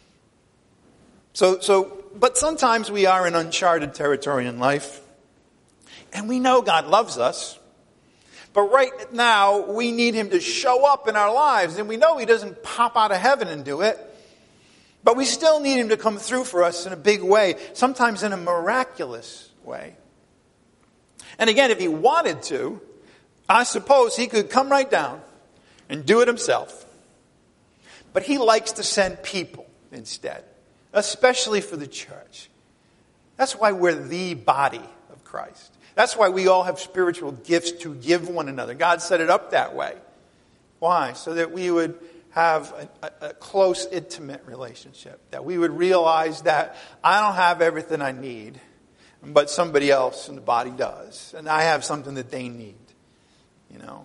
Speaker 1: So, so, but sometimes we are in uncharted territory in life. And we know God loves us. But right now, we need Him to show up in our lives. And we know He doesn't pop out of heaven and do it. But we still need Him to come through for us in a big way. Sometimes in a miraculous way. And again, if He wanted to, I suppose He could come right down and do it Himself. But he likes to send people instead, especially for the church. That's why we're the body of Christ. That's why we all have spiritual gifts to give one another. God set it up that way. Why? So that we would have a, a, a close, intimate relationship. That we would realize that I don't have everything I need, but somebody else in the body does. And I have something that they need. You know.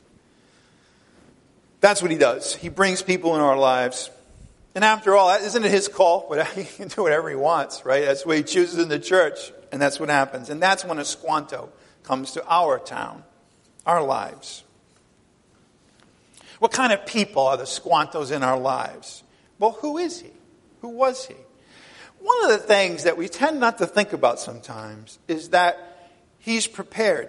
Speaker 1: That's what he does. He brings people in our lives. And after all, isn't it his call? But he can do whatever he wants, right? That's what he chooses in the church. And that's what happens. And that's when a squanto comes to our town, our lives. What kind of people are the squantos in our lives? Well, who is he? Who was he? One of the things that we tend not to think about sometimes is that he's prepared.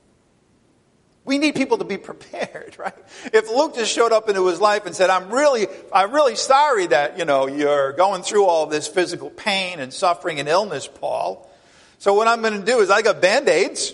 Speaker 1: We need people to be prepared, right? If Luke just showed up into his life and said, I'm really, I'm really sorry that, you know, you're going through all this physical pain and suffering and illness, Paul. So what I'm going to do is I got Band-Aids.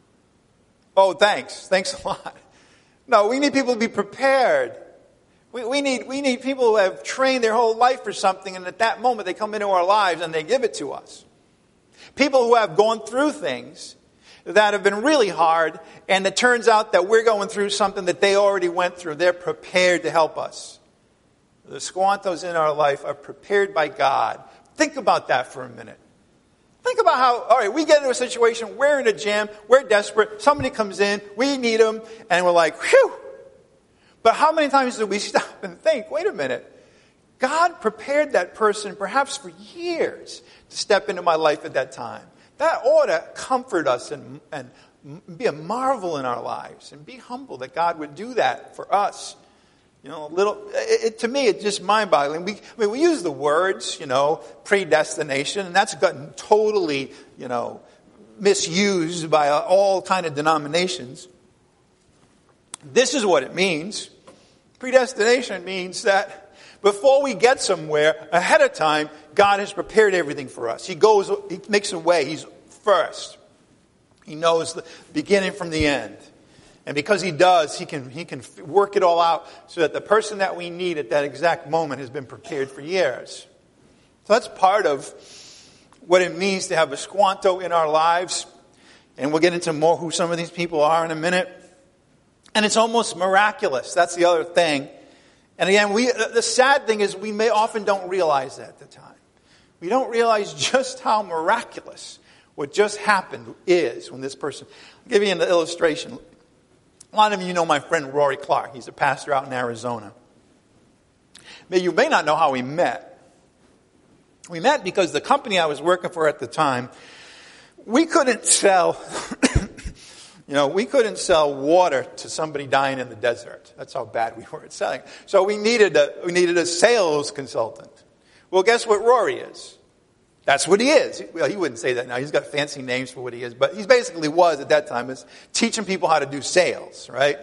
Speaker 1: Oh, thanks. Thanks a lot. No, we need people to be prepared. We, we need, we need people who have trained their whole life for something, and at that moment they come into our lives and they give it to us. People who have gone through things that have been really hard, and it turns out that we're going through something that they already went through. They're prepared to help us. The squantos in our life are prepared by God. Think about that for a minute. Think about how, all right, we get into a situation, we're in a jam, we're desperate, somebody comes in, we need them, and we're like, whew. But how many times do we stop and think, wait a minute, God prepared that person perhaps for years to step into my life at that time. That ought to comfort us and, and be a marvel in our lives and be humble that God would do that for us. You know, a little, it, it, to me, it's just mind-boggling. We, I mean, we use the words, you know, predestination, and that's gotten totally, you know, misused by all kind of denominations. This is what it means. Predestination means that before we get somewhere, ahead of time, God has prepared everything for us. He goes, He makes a way. He's first. He knows the beginning from the end. And because He does, He can, he can work it all out so that the person that we need at that exact moment has been prepared for years. So that's part of what it means to have a squanto in our lives. And we'll get into more who some of these people are in a minute. And it's almost miraculous. That's the other thing. And again, we, the sad thing is we may often don't realize that at the time. We don't realize just how miraculous what just happened is when this person... I'll give you an illustration. A lot of you know my friend Rory Clark. He's a pastor out in Arizona. But you may not know how we met. We met because the company I was working for at the time, we couldn't sell... You know, we couldn't sell water to somebody dying in the desert. That's how bad we were at selling. So we needed a, we needed a sales consultant. Well, guess what Rory is? That's what he is. Well, he wouldn't say that now. He's got fancy names for what he is. But he basically was at that time is teaching people how to do sales, right?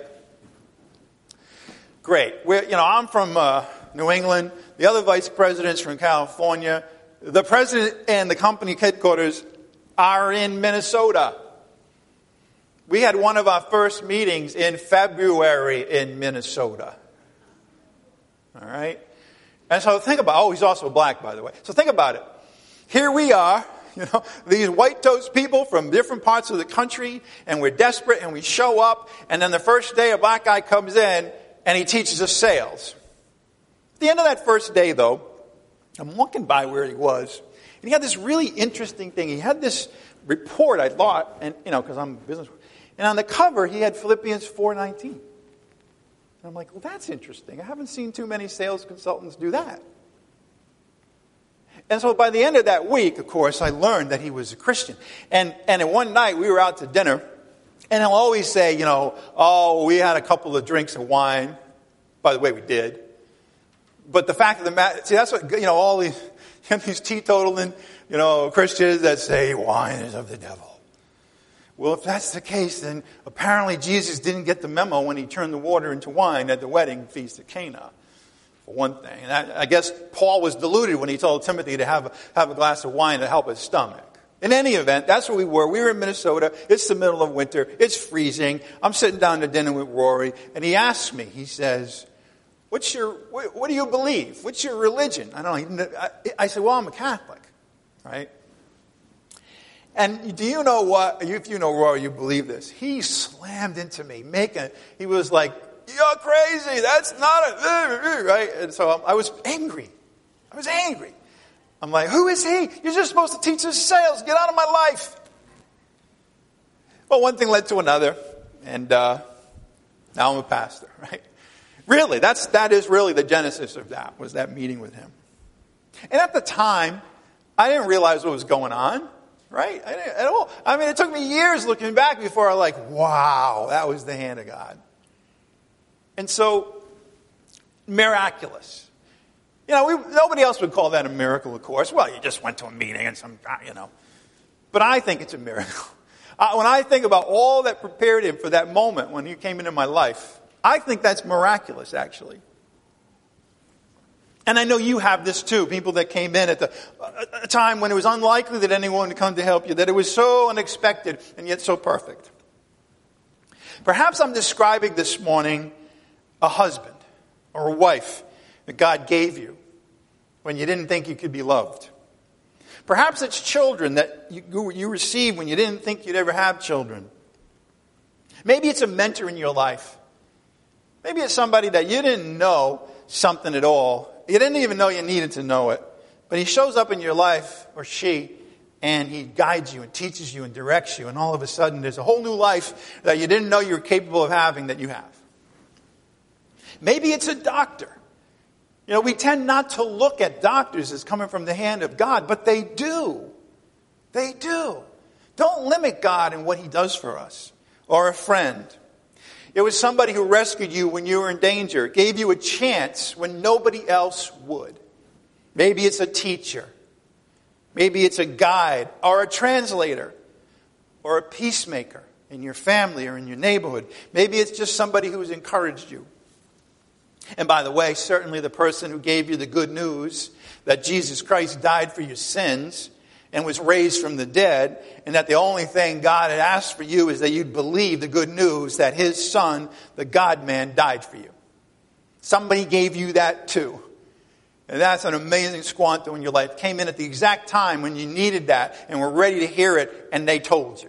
Speaker 1: Great. We're, you know, I'm from uh, New England. The other vice president's from California. The president and the company headquarters are in Minnesota. We had one of our first meetings in February in Minnesota. All right? And so think about, oh, he's also black, by the way. So think about it. Here we are, you know, these white toast people from different parts of the country, and we're desperate, and we show up, and then the first day a black guy comes in, and he teaches us sales. At the end of that first day, though, I'm walking by where he was, and he had this really interesting thing. He had this report, I thought, and, you know, because I'm a business. And on the cover, he had Philippians four nineteen. And I'm like, well, that's interesting. I haven't seen too many sales consultants do that. And so by the end of that week, of course, I learned that he was a Christian. And and one night, we were out to dinner. And he'll always say, you know, oh, we had a couple of drinks of wine. By the way, we did. But the fact of the matter, see, that's what, you know, all these, these teetotaling, you know, Christians that say wine is of the devil. Well, if that's the case, then apparently Jesus didn't get the memo when he turned the water into wine at the wedding feast at Cana, for one thing. And I, I guess Paul was deluded when he told Timothy to have a, have a glass of wine to help his stomach. In any event, that's where we were. We were in Minnesota. It's the middle of winter. It's freezing. I'm sitting down to dinner with Rory, and he asks me, he says, What's your, what, what do you believe? What's your religion? I don't know. I, I said, well, I'm a Catholic, right? And do you know what, if you know Roy, you believe this. He slammed into me, making, he was like, you're crazy, that's not a, right? And so I was angry. I was angry. I'm like, who is he? You're just supposed to teach us sales. Get out of my life. Well, one thing led to another, and uh, now I'm a pastor, right? Really, that's, that is really the genesis of that, was that meeting with him. And at the time, I didn't realize what was going on, right? I didn't at all. I mean, it took me years looking back before I was like, wow, that was the hand of God. And so, miraculous. You know, we, nobody else would call that a miracle, of course. Well, you just went to a meeting and some, you know. But I think it's a miracle. I, when I think about all that prepared him for that moment when he came into my life, I think that's miraculous, actually. And I know you have this too. People that came in at the a time when it was unlikely that anyone would come to help you, that it was so unexpected and yet so perfect. Perhaps I'm describing this morning a husband or a wife that God gave you when you didn't think you could be loved. Perhaps it's children that you, you received when you didn't think you'd ever have children. Maybe it's a mentor in your life. Maybe it's somebody that you didn't know something at all. You didn't even know you needed to know it. But he shows up in your life, or she, and he guides you and teaches you and directs you. And all of a sudden there's a whole new life that you didn't know you were capable of having that you have. Maybe it's a doctor. You know, we tend not to look at doctors as coming from the hand of God, but they do. They do. Don't limit God in what he does for us. Or a friend. It was somebody who rescued you when you were in danger, gave you a chance when nobody else would. Maybe it's a teacher. Maybe it's a guide or a translator or a peacemaker in your family or in your neighborhood. Maybe it's just somebody who's encouraged you. And by the way, certainly the person who gave you the good news that Jesus Christ died for your sins and was raised from the dead, and that the only thing God had asked for you is that you'd believe the good news that his son, the God-man, died for you. Somebody gave you that too. And that's an amazing squanto in your life. Came in at the exact time when you needed that and were ready to hear it, and they told you.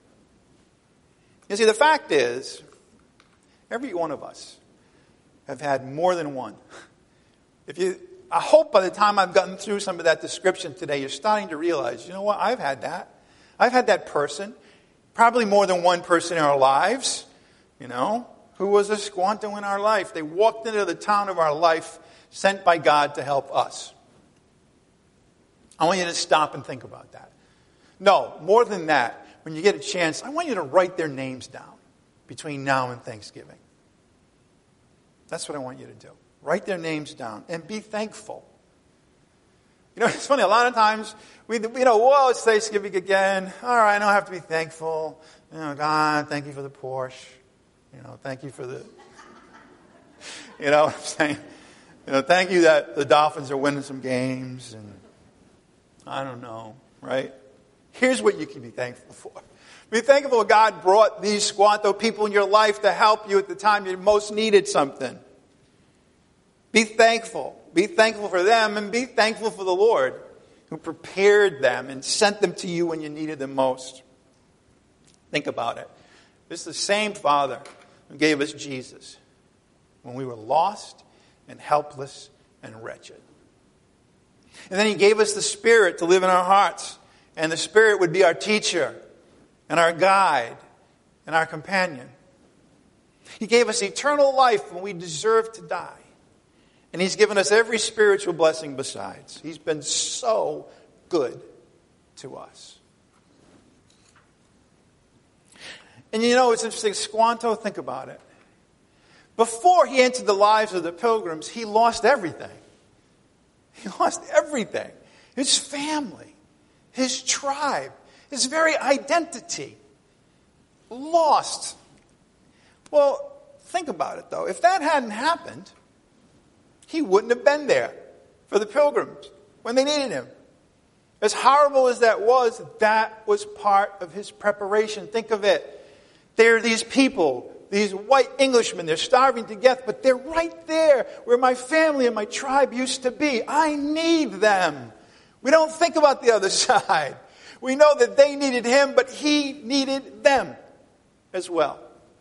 Speaker 1: You see, the fact is, every one of us have had more than one. If you, I hope by the time I've gotten through some of that description today, you're starting to realize, you know what, I've had that. I've had that person, probably more than one person in our lives, you know, who was a squanto in our life. They walked into the town of our life, sent by God to help us. I want you to stop and think about that. No, more than that, when you get a chance, I want you to write their names down between now and Thanksgiving. That's what I want you to do. Write their names down and be thankful. You know, it's funny, a lot of times, we, you know, whoa, it's Thanksgiving again. All right, I don't have to be thankful. You know, God, thank you for the Porsche. You know, thank you for the, you know what I'm saying? You know, thank you that the Dolphins are winning some games. And I don't know, right? Here's what you can be thankful for. Be thankful that God brought these squanto people in your life to help you at the time you most needed something. Be thankful. Be thankful for them and be thankful for the Lord who prepared them and sent them to you when you needed them most. Think about it. This is the same Father who gave us Jesus when we were lost and helpless and wretched. And then he gave us the Spirit to live in our hearts. And the Spirit would be our teacher and our guide and our companion. He gave us eternal life when we deserved to die. And he's given us every spiritual blessing besides. He's been so good to us. And you know, it's interesting, Squanto, think about it. Before he entered the lives of the pilgrims, he lost everything. He lost everything. His family, his tribe, his very identity. Lost. Well, think about it though. If that hadn't happened, he wouldn't have been there for the pilgrims when they needed him. As horrible as that was, that was part of his preparation. Think of it. There are these people, these white Englishmen, they're starving to death, but they're right there where my family and my tribe used to be. I need them. We don't think about the other side. We know that they needed him, but he needed them as well.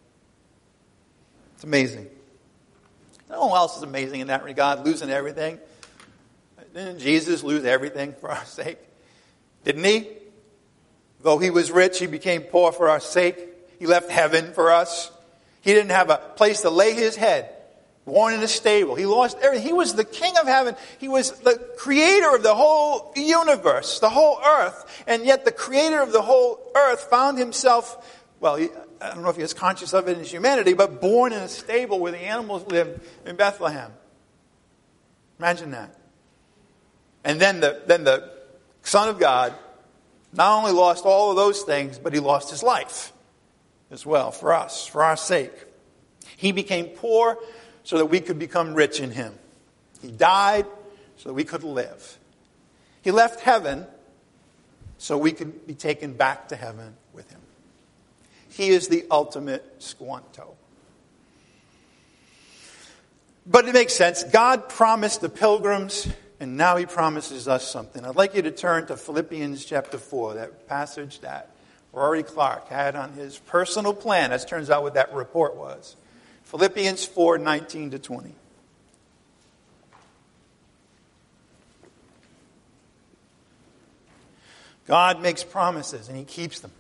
Speaker 1: It's amazing. No one else is amazing in that regard, losing everything. Didn't Jesus lose everything for our sake? Didn't he? Though he was rich, he became poor for our sake. He left heaven for us. He didn't have a place to lay his head. Born in a stable. He lost everything. He was the king of heaven. He was the creator of the whole universe, the whole earth. And yet the creator of the whole earth found himself, well, he, I don't know if he was conscious of it in his humanity, but born in a stable where the animals lived in Bethlehem. Imagine that. And then the, then the Son of God not only lost all of those things, but he lost his life as well for us, for our sake. He became poor so that we could become rich in him. He died so that we could live. He left heaven so we could be taken back to heaven with him. He is the ultimate Squanto. But it makes sense. God promised the pilgrims, and now he promises us something. I'd like you to turn to Philippians chapter four, that passage that Rory Clark had on his personal plan. That turns out what that report was. Philippians four, nineteen to twenty. God makes promises and he keeps them.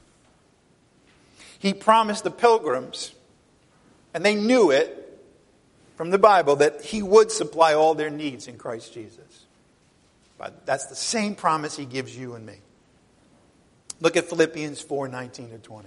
Speaker 1: He promised the pilgrims, and they knew it from the Bible, that he would supply all their needs in Christ Jesus. But that's the same promise he gives you and me. Look at Philippians four, nineteen to twenty.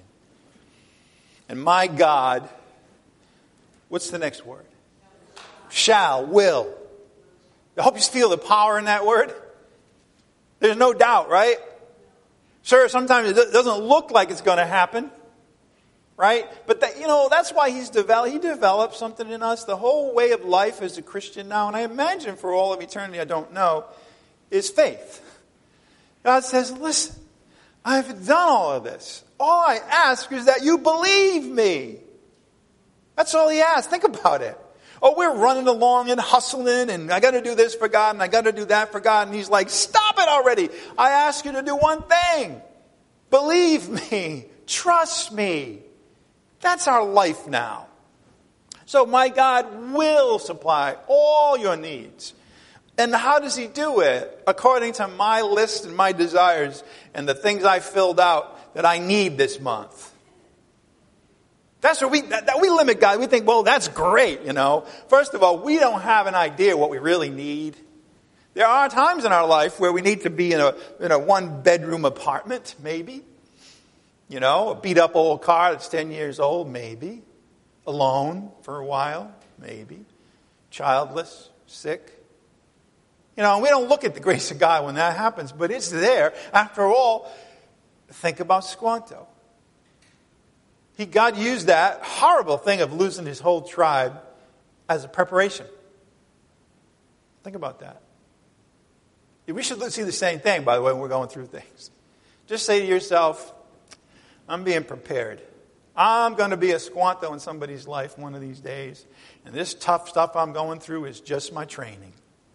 Speaker 1: And my God, what's the next word? Shall, will. I hope you feel the power in that word. There's no doubt, right? Sure, sometimes it doesn't look like it's going to happen, right? But that, you know, that's why he's developed. He developed something in us. The whole way of life as a Christian now, and I imagine for all of eternity, I don't know, is faith. God says, listen, I've done all of this. All I ask is that you believe me. That's all he asks. Think about it. Oh, we're running along and hustling, and I got to do this for God, and I got to do that for God. And he's like, stop it already. I ask you to do one thing. Believe me. Trust me. That's our life now. So my God will supply all your needs. And how does he do it? According to my list and my desires and the things I filled out that I need this month. That's what we, that, that we limit God. We think, well, that's great, you know. First of all, we don't have an idea what we really need. There are times in our life where we need to be in a, in a one-bedroom apartment, maybe. You know, a beat-up old car that's ten years old, maybe. Alone for a while, maybe. Childless, sick. You know, and we don't look at the grace of God when that happens, but it's there. After all, think about Squanto. He, God used that horrible thing of losing his whole tribe as a preparation. Think about that. We should see the same thing, by the way, when we're going through things. Just say to yourself, I'm being prepared. I'm going to be a Squanto in somebody's life one of these days. And this tough stuff I'm going through is just my training.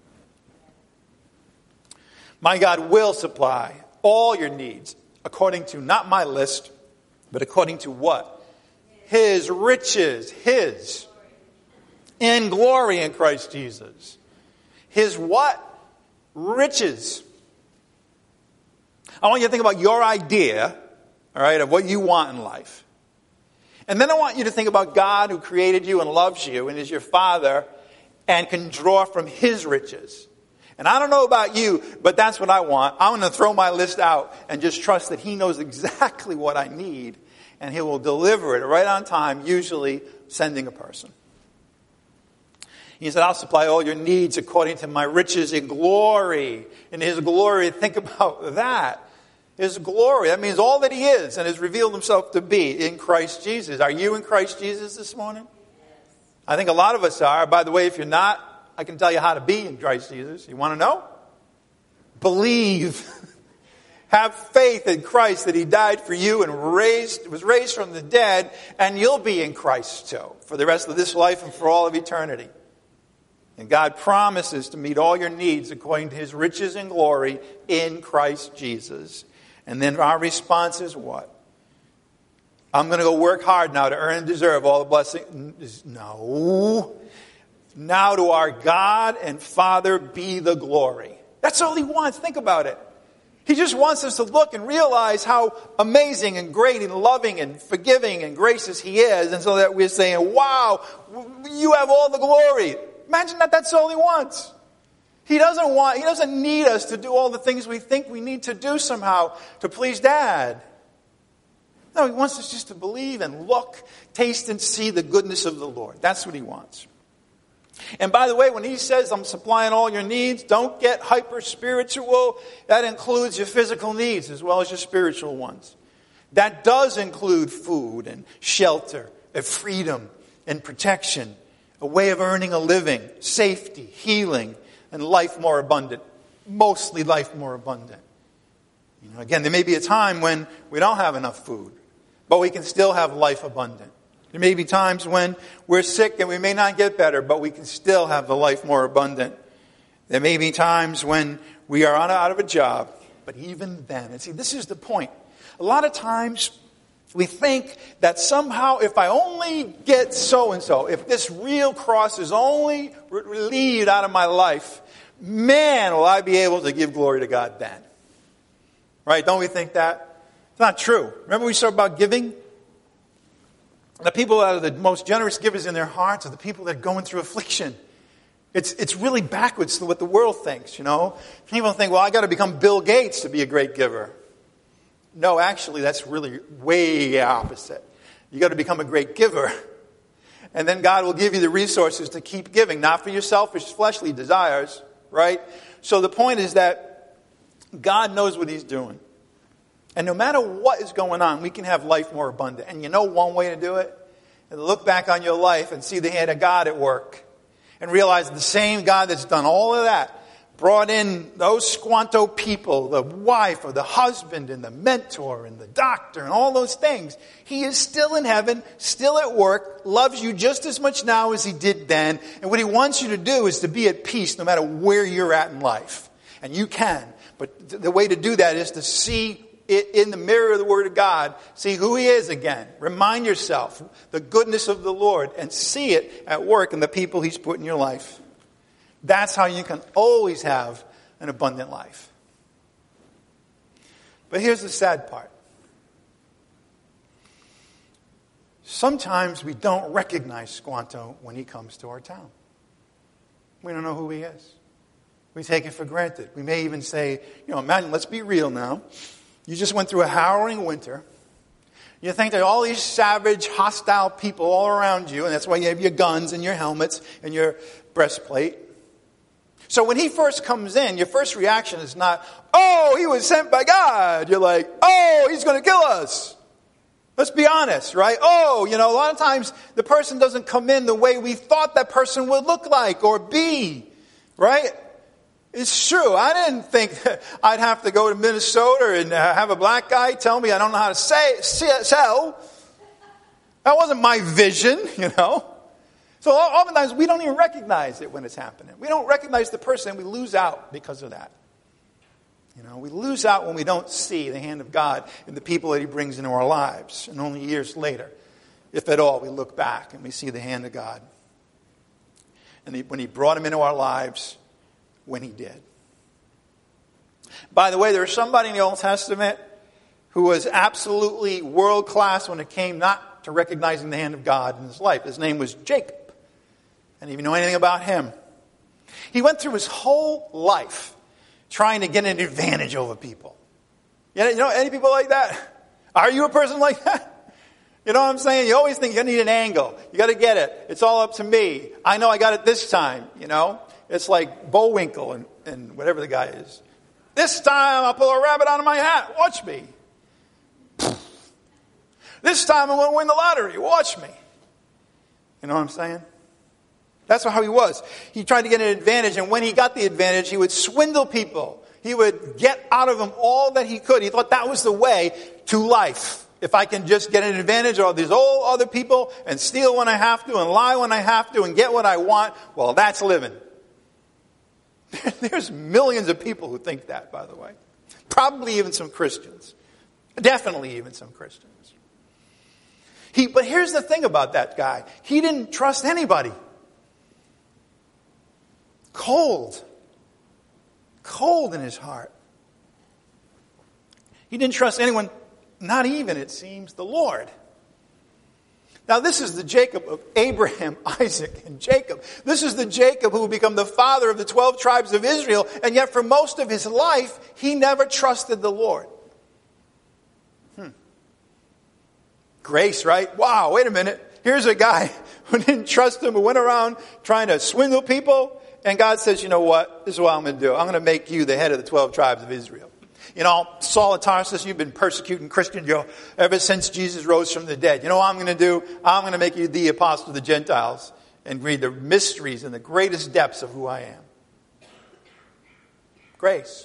Speaker 1: My God will supply all your needs according to, not my list, but according to what? His riches. His. In glory in Christ Jesus. His what? Riches. I want you to think about your idea, all right, of what you want in life. And then I want you to think about God who created you and loves you and is your Father and can draw from his riches. And I don't know about you, but that's what I want. I'm going to throw my list out and just trust that he knows exactly what I need. And he will deliver it right on time, usually sending a person. He said, I'll supply all your needs according to my riches in glory. In his glory, think about that. His glory, that means all that he is and has revealed himself to be in Christ Jesus. Are you in Christ Jesus this morning? I think a lot of us are. By the way, if you're not, I can tell you how to be in Christ Jesus. You want to know? Believe. Have faith in Christ that he died for you and raised, was raised from the dead, and you'll be in Christ too for the rest of this life and for all of eternity. And God promises to meet all your needs according to his riches and glory in Christ Jesus. And then our response is what? I'm going to go work hard now to earn and deserve all the blessings. No. Now to our God and Father be the glory. That's all he wants. Think about it. He just wants us to look and realize how amazing and great and loving and forgiving and gracious he is. And so that we're saying, wow, you have all the glory. Imagine that that's all he wants. He doesn't want, he doesn't need us to do all the things we think we need to do somehow to please Dad. No, he wants us just to believe and look, taste and see the goodness of the Lord. That's what he wants. And by the way, when he says, I'm supplying all your needs, don't get hyper-spiritual. That includes your physical needs as well as your spiritual ones. That does include food and shelter and freedom and protection, a way of earning a living, safety, healing, and life more abundant. Mostly life more abundant. You know, again, there may be a time when we don't have enough food, but we can still have life abundant. There may be times when we're sick and we may not get better, but we can still have the life more abundant. There may be times when we are out of a job, but even then, and see, this is the point. A lot of times we think that somehow if I only get so-and-so, if this real cross is only relieved out of my life, man, will I be able to give glory to God then. Right? Don't we think that? It's not true. Remember we spoke about giving? The people that are the most generous givers in their hearts are the people that are going through affliction. It's it's really backwards to what the world thinks, you know. People think, well, I got to become Bill Gates to be a great giver. No, actually, that's really way opposite. You got to become a great giver. And then God will give you the resources to keep giving, not for your selfish fleshly desires, right? So the point is that God knows what he's doing. And no matter what is going on, we can have life more abundant. And you know one way to do it? And look back on your life and see the hand of God at work. And realize the same God that's done all of that, brought in those Squanto people, the wife or the husband and the mentor and the doctor and all those things. He is still in heaven, still at work, loves you just as much now as he did then. And what he wants you to do is to be at peace no matter where you're at in life. And you can. But the way to do that is to see in the mirror of the Word of God, see who he is again. Remind yourself the goodness of the Lord and see it at work in the people he's put in your life. That's how you can always have an abundant life. But here's the sad part. Sometimes we don't recognize Squanto when he comes to our town. We don't know who he is. We take it for granted. We may even say, you know, imagine, let's be real now. You just went through a harrowing winter. You think that all these savage, hostile people all around you, and that's why you have your guns and your helmets and your breastplate. So when he first comes in, your first reaction is not, oh, he was sent by God. You're like, oh, he's going to kill us. Let's be honest, right? Oh, you know, a lot of times the person doesn't come in the way we thought that person would look like or be, right? It's true. I didn't think that I'd have to go to Minnesota and have a black guy tell me I don't know how to say sell. That wasn't my vision, you know. So oftentimes we don't even recognize it when it's happening. We don't recognize the person and we lose out because of that. You know, we lose out when we don't see the hand of God in the people that he brings into our lives. And only years later, if at all, we look back and we see the hand of God. And he, when he brought him into our lives, when he did. By the way, there was somebody in the Old Testament who was absolutely world class when it came not to recognizing the hand of God in his life. His name was Jacob. I didn't even know anything about him. He went through his whole life trying to get an advantage over people. You know any people like that? Are you a person like that? You know what I'm saying? You always think you need an angle. You got to get it. It's all up to me. I know I got it this time, you know. It's like Bullwinkle and, and whatever the guy is. This time I'll pull a rabbit out of my hat. Watch me. This time I'm going to win the lottery. Watch me. You know what I'm saying? That's how he was. He tried to get an advantage, and when he got the advantage, he would swindle people. He would get out of them all that he could. He thought that was the way to life. If I can just get an advantage of these old other people and steal when I have to and lie when I have to and get what I want, well, that's living. There's millions of people who think that, by the way. Probably even some Christians. Definitely even some Christians. He, but here's the thing about that guy. He didn't trust anybody. Cold. Cold in his heart. He didn't trust anyone, not even, it seems, the Lord. Now, this is the Jacob of Abraham, Isaac, and Jacob. This is the Jacob who will become the father of the twelve tribes of Israel, and yet for most of his life, he never trusted the Lord. Hmm. Grace, right? Wow, wait a minute. Here's a guy who didn't trust him, who went around trying to swindle people, and God says, you know what? This is what I'm going to do. I'm going to make you the head of the twelve tribes of Israel. You know, Saul of Tarsus, you've been persecuting Christians ever since Jesus rose from the dead. You know what I'm going to do? I'm going to make you the apostle of the Gentiles and read the mysteries and the greatest depths of who I am. Grace.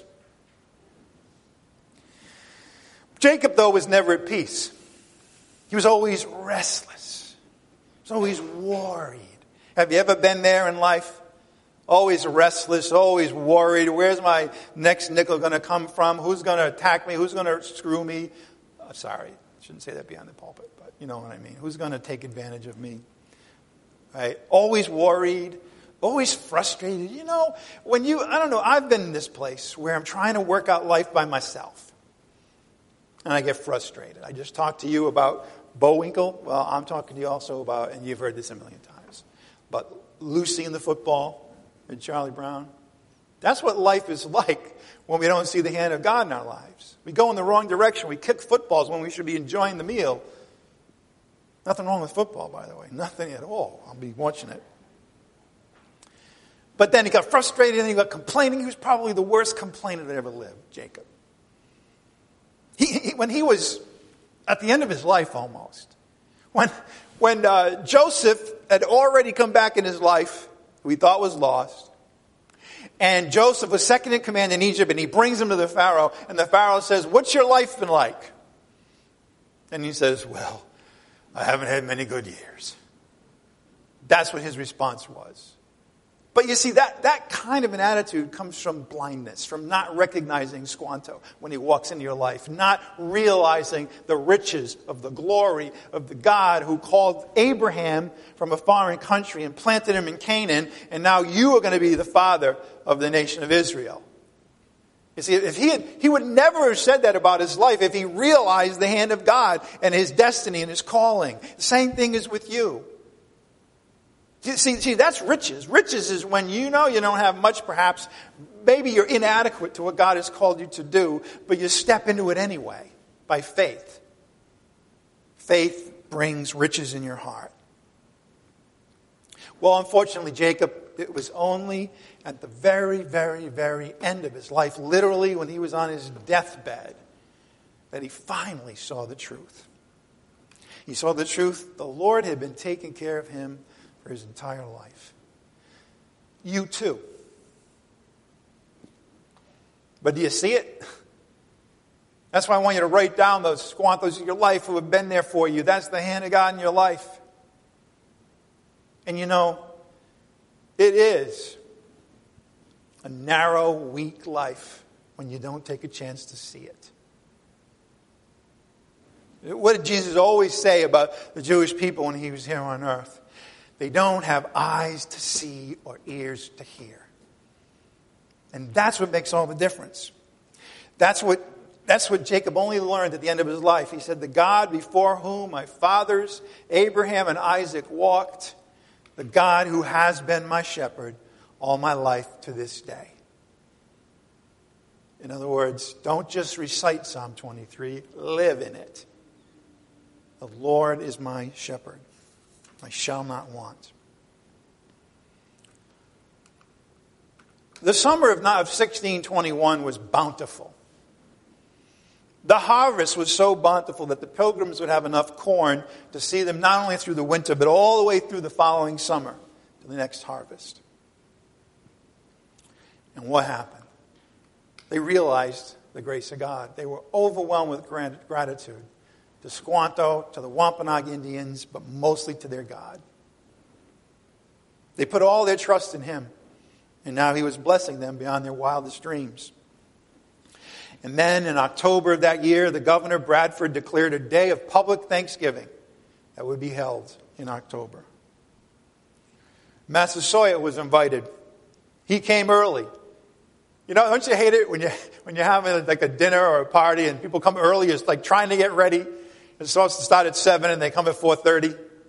Speaker 1: Jacob, though, was never at peace. He was always restless. He was always worried. Have you ever been there in life? Always restless, always worried. Where's my next nickel going to come from? Who's going to attack me? Who's going to screw me? Oh, sorry, I shouldn't say that behind the pulpit, but you know what I mean. Who's going to take advantage of me? Right? Always worried, always frustrated. You know, when you, I don't know, I've been in this place where I'm trying to work out life by myself. And I get frustrated. I just talked to you about Bowinkle. Well, I'm talking to you also about, and you've heard this a million times, but Lucy in the football. And Charlie Brown. That's what life is like when we don't see the hand of God in our lives. We go in the wrong direction. We kick footballs when we should be enjoying the meal. Nothing wrong with football, by the way. Nothing at all. I'll be watching it. But then he got frustrated and he got complaining. He was probably the worst complainer that ever lived, Jacob. He, he, when he was at the end of his life almost, when, when uh, Joseph had already come back in his life, who he thought was lost. And Joseph was second in command in Egypt, and he brings him to the Pharaoh, and the Pharaoh says, what's your life been like? And he says, well, I haven't had many good years. That's what his response was. But you see, that, that kind of an attitude comes from blindness, from not recognizing Squanto when he walks into your life, not realizing the riches of the glory of the God who called Abraham from a foreign country and planted him in Canaan, and now you are going to be the father of the nation of Israel. You see, if he had, he would never have said that about his life if he realized the hand of God and his destiny and his calling. The same thing is with you. See, see, that's riches. Riches is when you know you don't have much, perhaps. Maybe you're inadequate to what God has called you to do, but you step into it anyway by faith. Faith brings riches in your heart. Well, unfortunately, Jacob, it was only at the very, very, very end of his life, literally when he was on his deathbed, that he finally saw the truth. He saw the truth. The Lord had been taking care of him for his entire life. You too. But do you see it? That's why I want you to write down those squantos of your life who have been there for you. That's the hand of God in your life. And you know, it is a narrow, weak life when you don't take a chance to see it. What did Jesus always say about the Jewish people when he was here on earth? They don't have eyes to see or ears to hear. And that's what makes all the difference. That's what, that's what Jacob only learned at the end of his life. He said, the God before whom my fathers, Abraham and Isaac, walked, the God who has been my shepherd all my life to this day. In other words, don't just recite Psalm twenty-three, live in it. The Lord is my shepherd. I shall not want. The summer of sixteen twenty-one was bountiful. The harvest was so bountiful that the pilgrims would have enough corn to see them not only through the winter, but all the way through the following summer to the next harvest. And what happened?
Speaker 2: they realized the grace of God. They were overwhelmed with grat- gratitude to Squanto, to the Wampanoag Indians, but mostly to their God. They put all their trust in him, and now he was blessing them beyond their wildest dreams. And then in October of that year, the governor, Bradford, declared a day of public thanksgiving that would be held in October. Massasoit was invited. He came early. You know, don't you hate it when you when you're having like a dinner or a party and people come early? It's like trying to get ready. It's supposed to start at seven and they come at four thirty.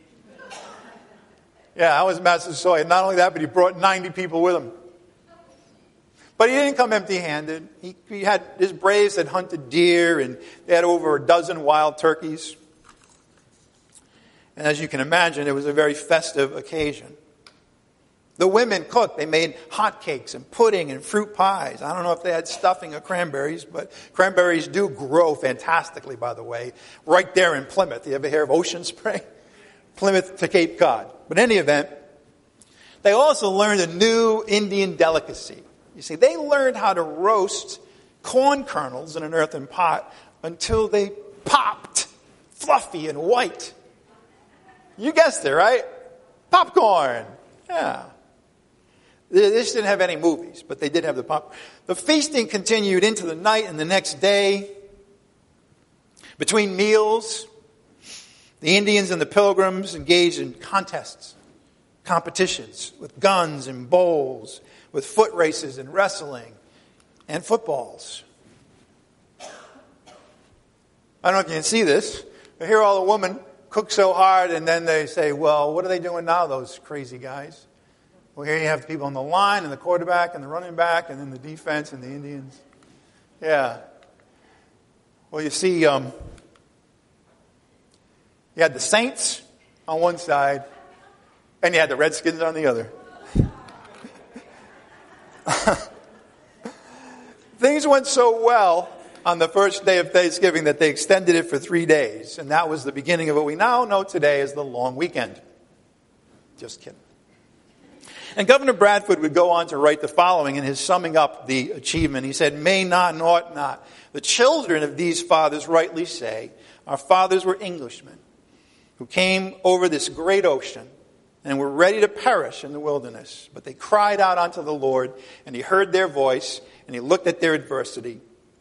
Speaker 2: Yeah, I was Massasoit. Not only that, but he brought ninety people with him. But he didn't come empty-handed. He, he had his braves had hunted deer, and they had over a dozen wild turkeys. And as you can imagine, it was a very festive occasion. The women cooked. They made hotcakes and pudding and fruit pies. I don't know if they had stuffing or cranberries, but cranberries do grow fantastically, by the way, right there in Plymouth. You ever hear of Ocean Spray? Plymouth to Cape Cod. But in any event, they also learned a new Indian delicacy. You see, they learned how to roast corn kernels in an earthen pot until they popped fluffy and white. You guessed it, right? Popcorn. Yeah. They just didn't have any movies, but they did have the pop. The feasting continued into the night and the next day. Between meals, the Indians and the Pilgrims engaged in contests, competitions with guns and bowls, with foot races and wrestling and footballs. I don't know if you can see this, but here all the women cook so hard, and then they say, well, what are they doing now, those crazy guys? Well, here you have the people on the line, and the quarterback, and the running back, and then the defense, and the Indians. Yeah. Well, you see, um, you had the Saints on one side, and you had the Redskins on the other. Things went so well on the first day of Thanksgiving that they extended it for three days. And that was the beginning of what we now know today as the long weekend. Just kidding. And Governor Bradford would go on to write the following in his summing up the achievement. He said, may not and ought not. The children of these fathers rightly say, our fathers were Englishmen who came over this great ocean and were ready to perish in the wilderness. But they cried out unto the Lord, and he heard their voice, and he looked at their adversity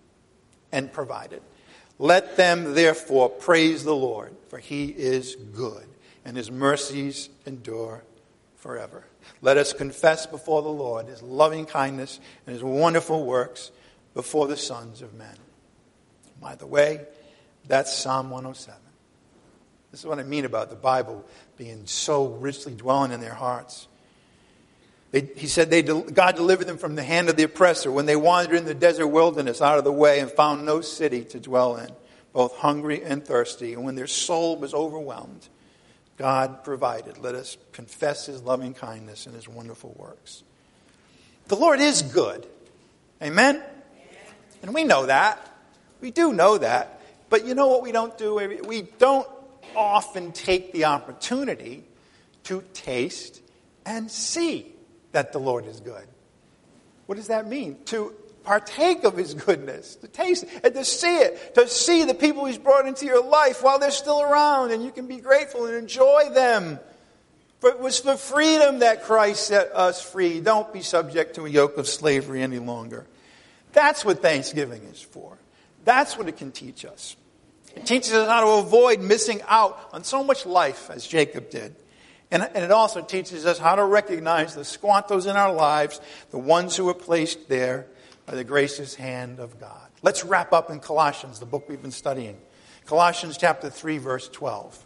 Speaker 2: and provided. Let them therefore praise the Lord, for he is good, and his mercies endure forever. Let us confess before the Lord his loving kindness and his wonderful works before the sons of men. By the way, that's Psalm one oh seven. This is what I mean about the Bible being so richly dwelling in their hearts. They, he said they, God delivered them from the hand of the oppressor when they wandered in the desert wilderness out of the way and found no city to dwell in, both hungry and thirsty. And when their soul was overwhelmed, God provided. Let us confess his loving kindness and his wonderful works. The Lord is good. Amen? And we know that. We do know that. But you know what we don't do? We don't often take the opportunity to taste and see that the Lord is good. What does that mean? To partake of his goodness, to taste it, and to see it, to see the people he's brought into your life while they're still around, and you can be grateful and enjoy them. For it was for freedom that Christ set us free. Don't be subject to a yoke of slavery any longer. That's what Thanksgiving is for. That's what it can teach us. It teaches us how to avoid missing out on so much life as Jacob did. And, and it also teaches us how to recognize the squantos in our lives, the ones who are placed there by the gracious hand of God. Let's wrap up in Colossians, the book we've been studying. Colossians chapter three, verse twelve.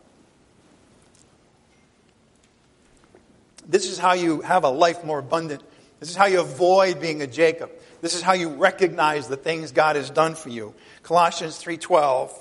Speaker 2: This is how you have a life more abundant. This is how you avoid being a Jacob. This is how you recognize the things God has done for you. Colossians three twelve.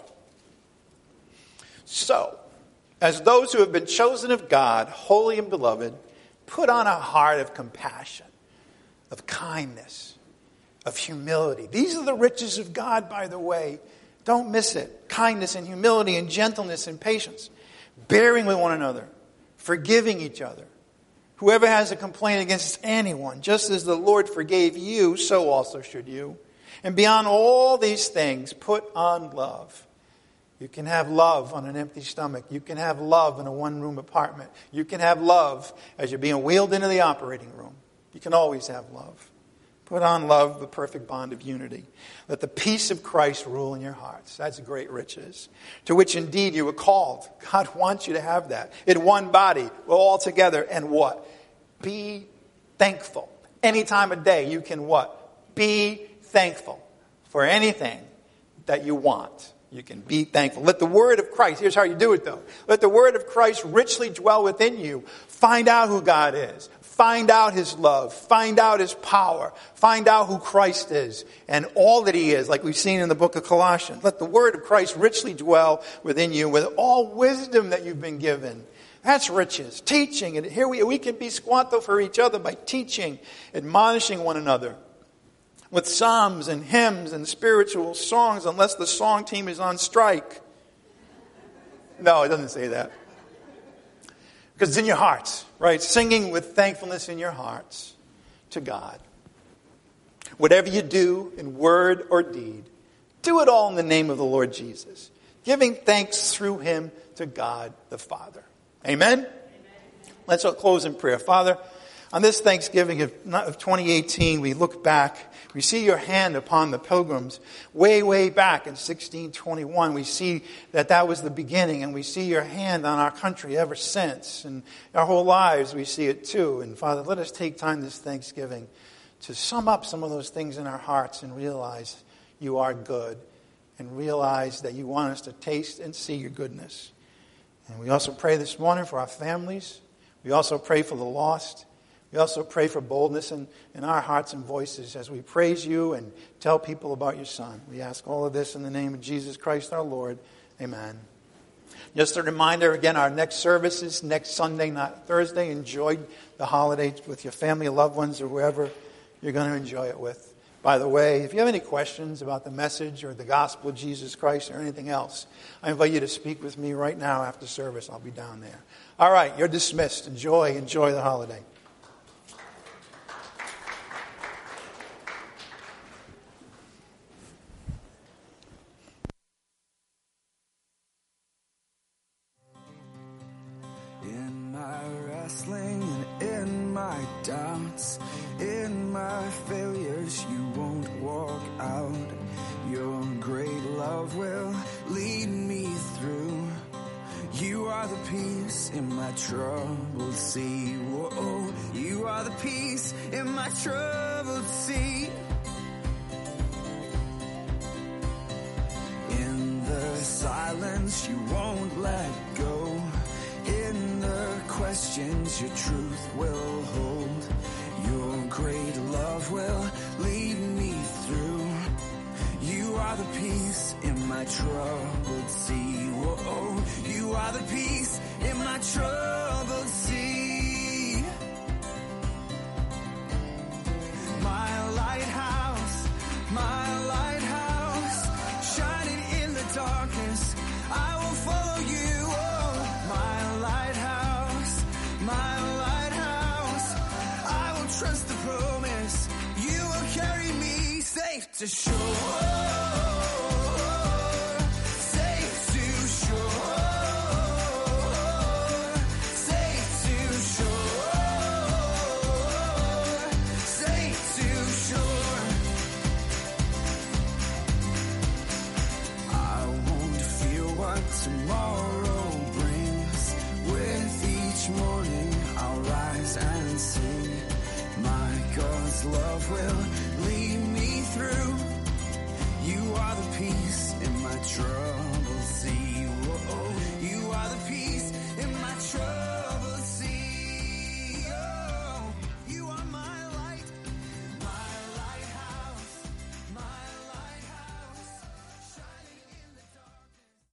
Speaker 2: So, as those who have been chosen of God, holy and beloved, put on a heart of compassion, of kindness, of humility. These are the riches of God, by the way. Don't miss it. Kindness and humility and gentleness and patience. Bearing with one another. Forgiving each other. Whoever has a complaint against anyone, just as the Lord forgave you, so also should you. And beyond all these things, put on love. You can have love on an empty stomach. You can have love in a one-room apartment. You can have love as you're being wheeled into the operating room. You can always have love. Put on love, the perfect bond of unity. Let the peace of Christ rule in your hearts. That's great riches, to which indeed you were called. God wants you to have that. In one body, we're all together. And what? Be thankful. Any time of day, you can what? Be thankful for anything that you want. You can be thankful. Let the word of Christ, here's how you do it though. Let the word of Christ richly dwell within you. Find out who God is. Find out his love. Find out his power. Find out who Christ is and all that he is, like we've seen in the book of Colossians. Let the word of Christ richly dwell within you with all wisdom that you've been given. That's riches. Teaching. And here we, we can be squanto for each other by teaching, admonishing one another with psalms and hymns and spiritual songs, unless the song team is on strike. No, it doesn't say that. Because it's in your hearts, right? Singing with thankfulness in your hearts to God. Whatever you do in word or deed, do it all in the name of the Lord Jesus, giving thanks through him to God the Father. Amen? Amen. Let's close in prayer. Father, on this Thanksgiving of twenty eighteen, we look back. We see your hand upon the pilgrims way, way back in sixteen twenty-one. We see that that was the beginning, and we see your hand on our country ever since. And our whole lives, we see it too. And Father, let us take time this Thanksgiving to sum up some of those things in our hearts and realize you are good, and realize that you want us to taste and see your goodness. And we also pray this morning for our families. We also pray for the lost. We also pray for boldness in, in our hearts and voices as we praise you and tell people about your Son. We ask all of this in the name of Jesus Christ our Lord. Amen. Just a reminder, again, our next service is next Sunday, not Thursday. Enjoy the holiday with your family, loved ones, or whoever you're going to enjoy it with. By the way, if you have any questions about the message or the gospel of Jesus Christ or anything else, I invite you to speak with me right now after service. I'll be down there. All right, you're dismissed. Enjoy, enjoy the holiday.
Speaker 3: And in my doubts, in my failures, you won't walk out. Your great love will lead me through. You are the peace in my troubled sea. Whoa, you are the peace in my troubled sea. In the silence, you won't let go. In the questions, your truth will hold. Your great love will lead me through. You are the peace in my troubled sea. Whoa, you are the peace in my troubled sea. My lighthouse, my lighthouse, shining in the darkness, I will follow you. Trust the promise, you will carry me safe to shore, safe to shore, safe to shore, safe to shore. I won't fear what tomorrow brings. With each morning I'll rise and sing. My God's love will lead me through. You are the peace in my troubled sea. Whoa.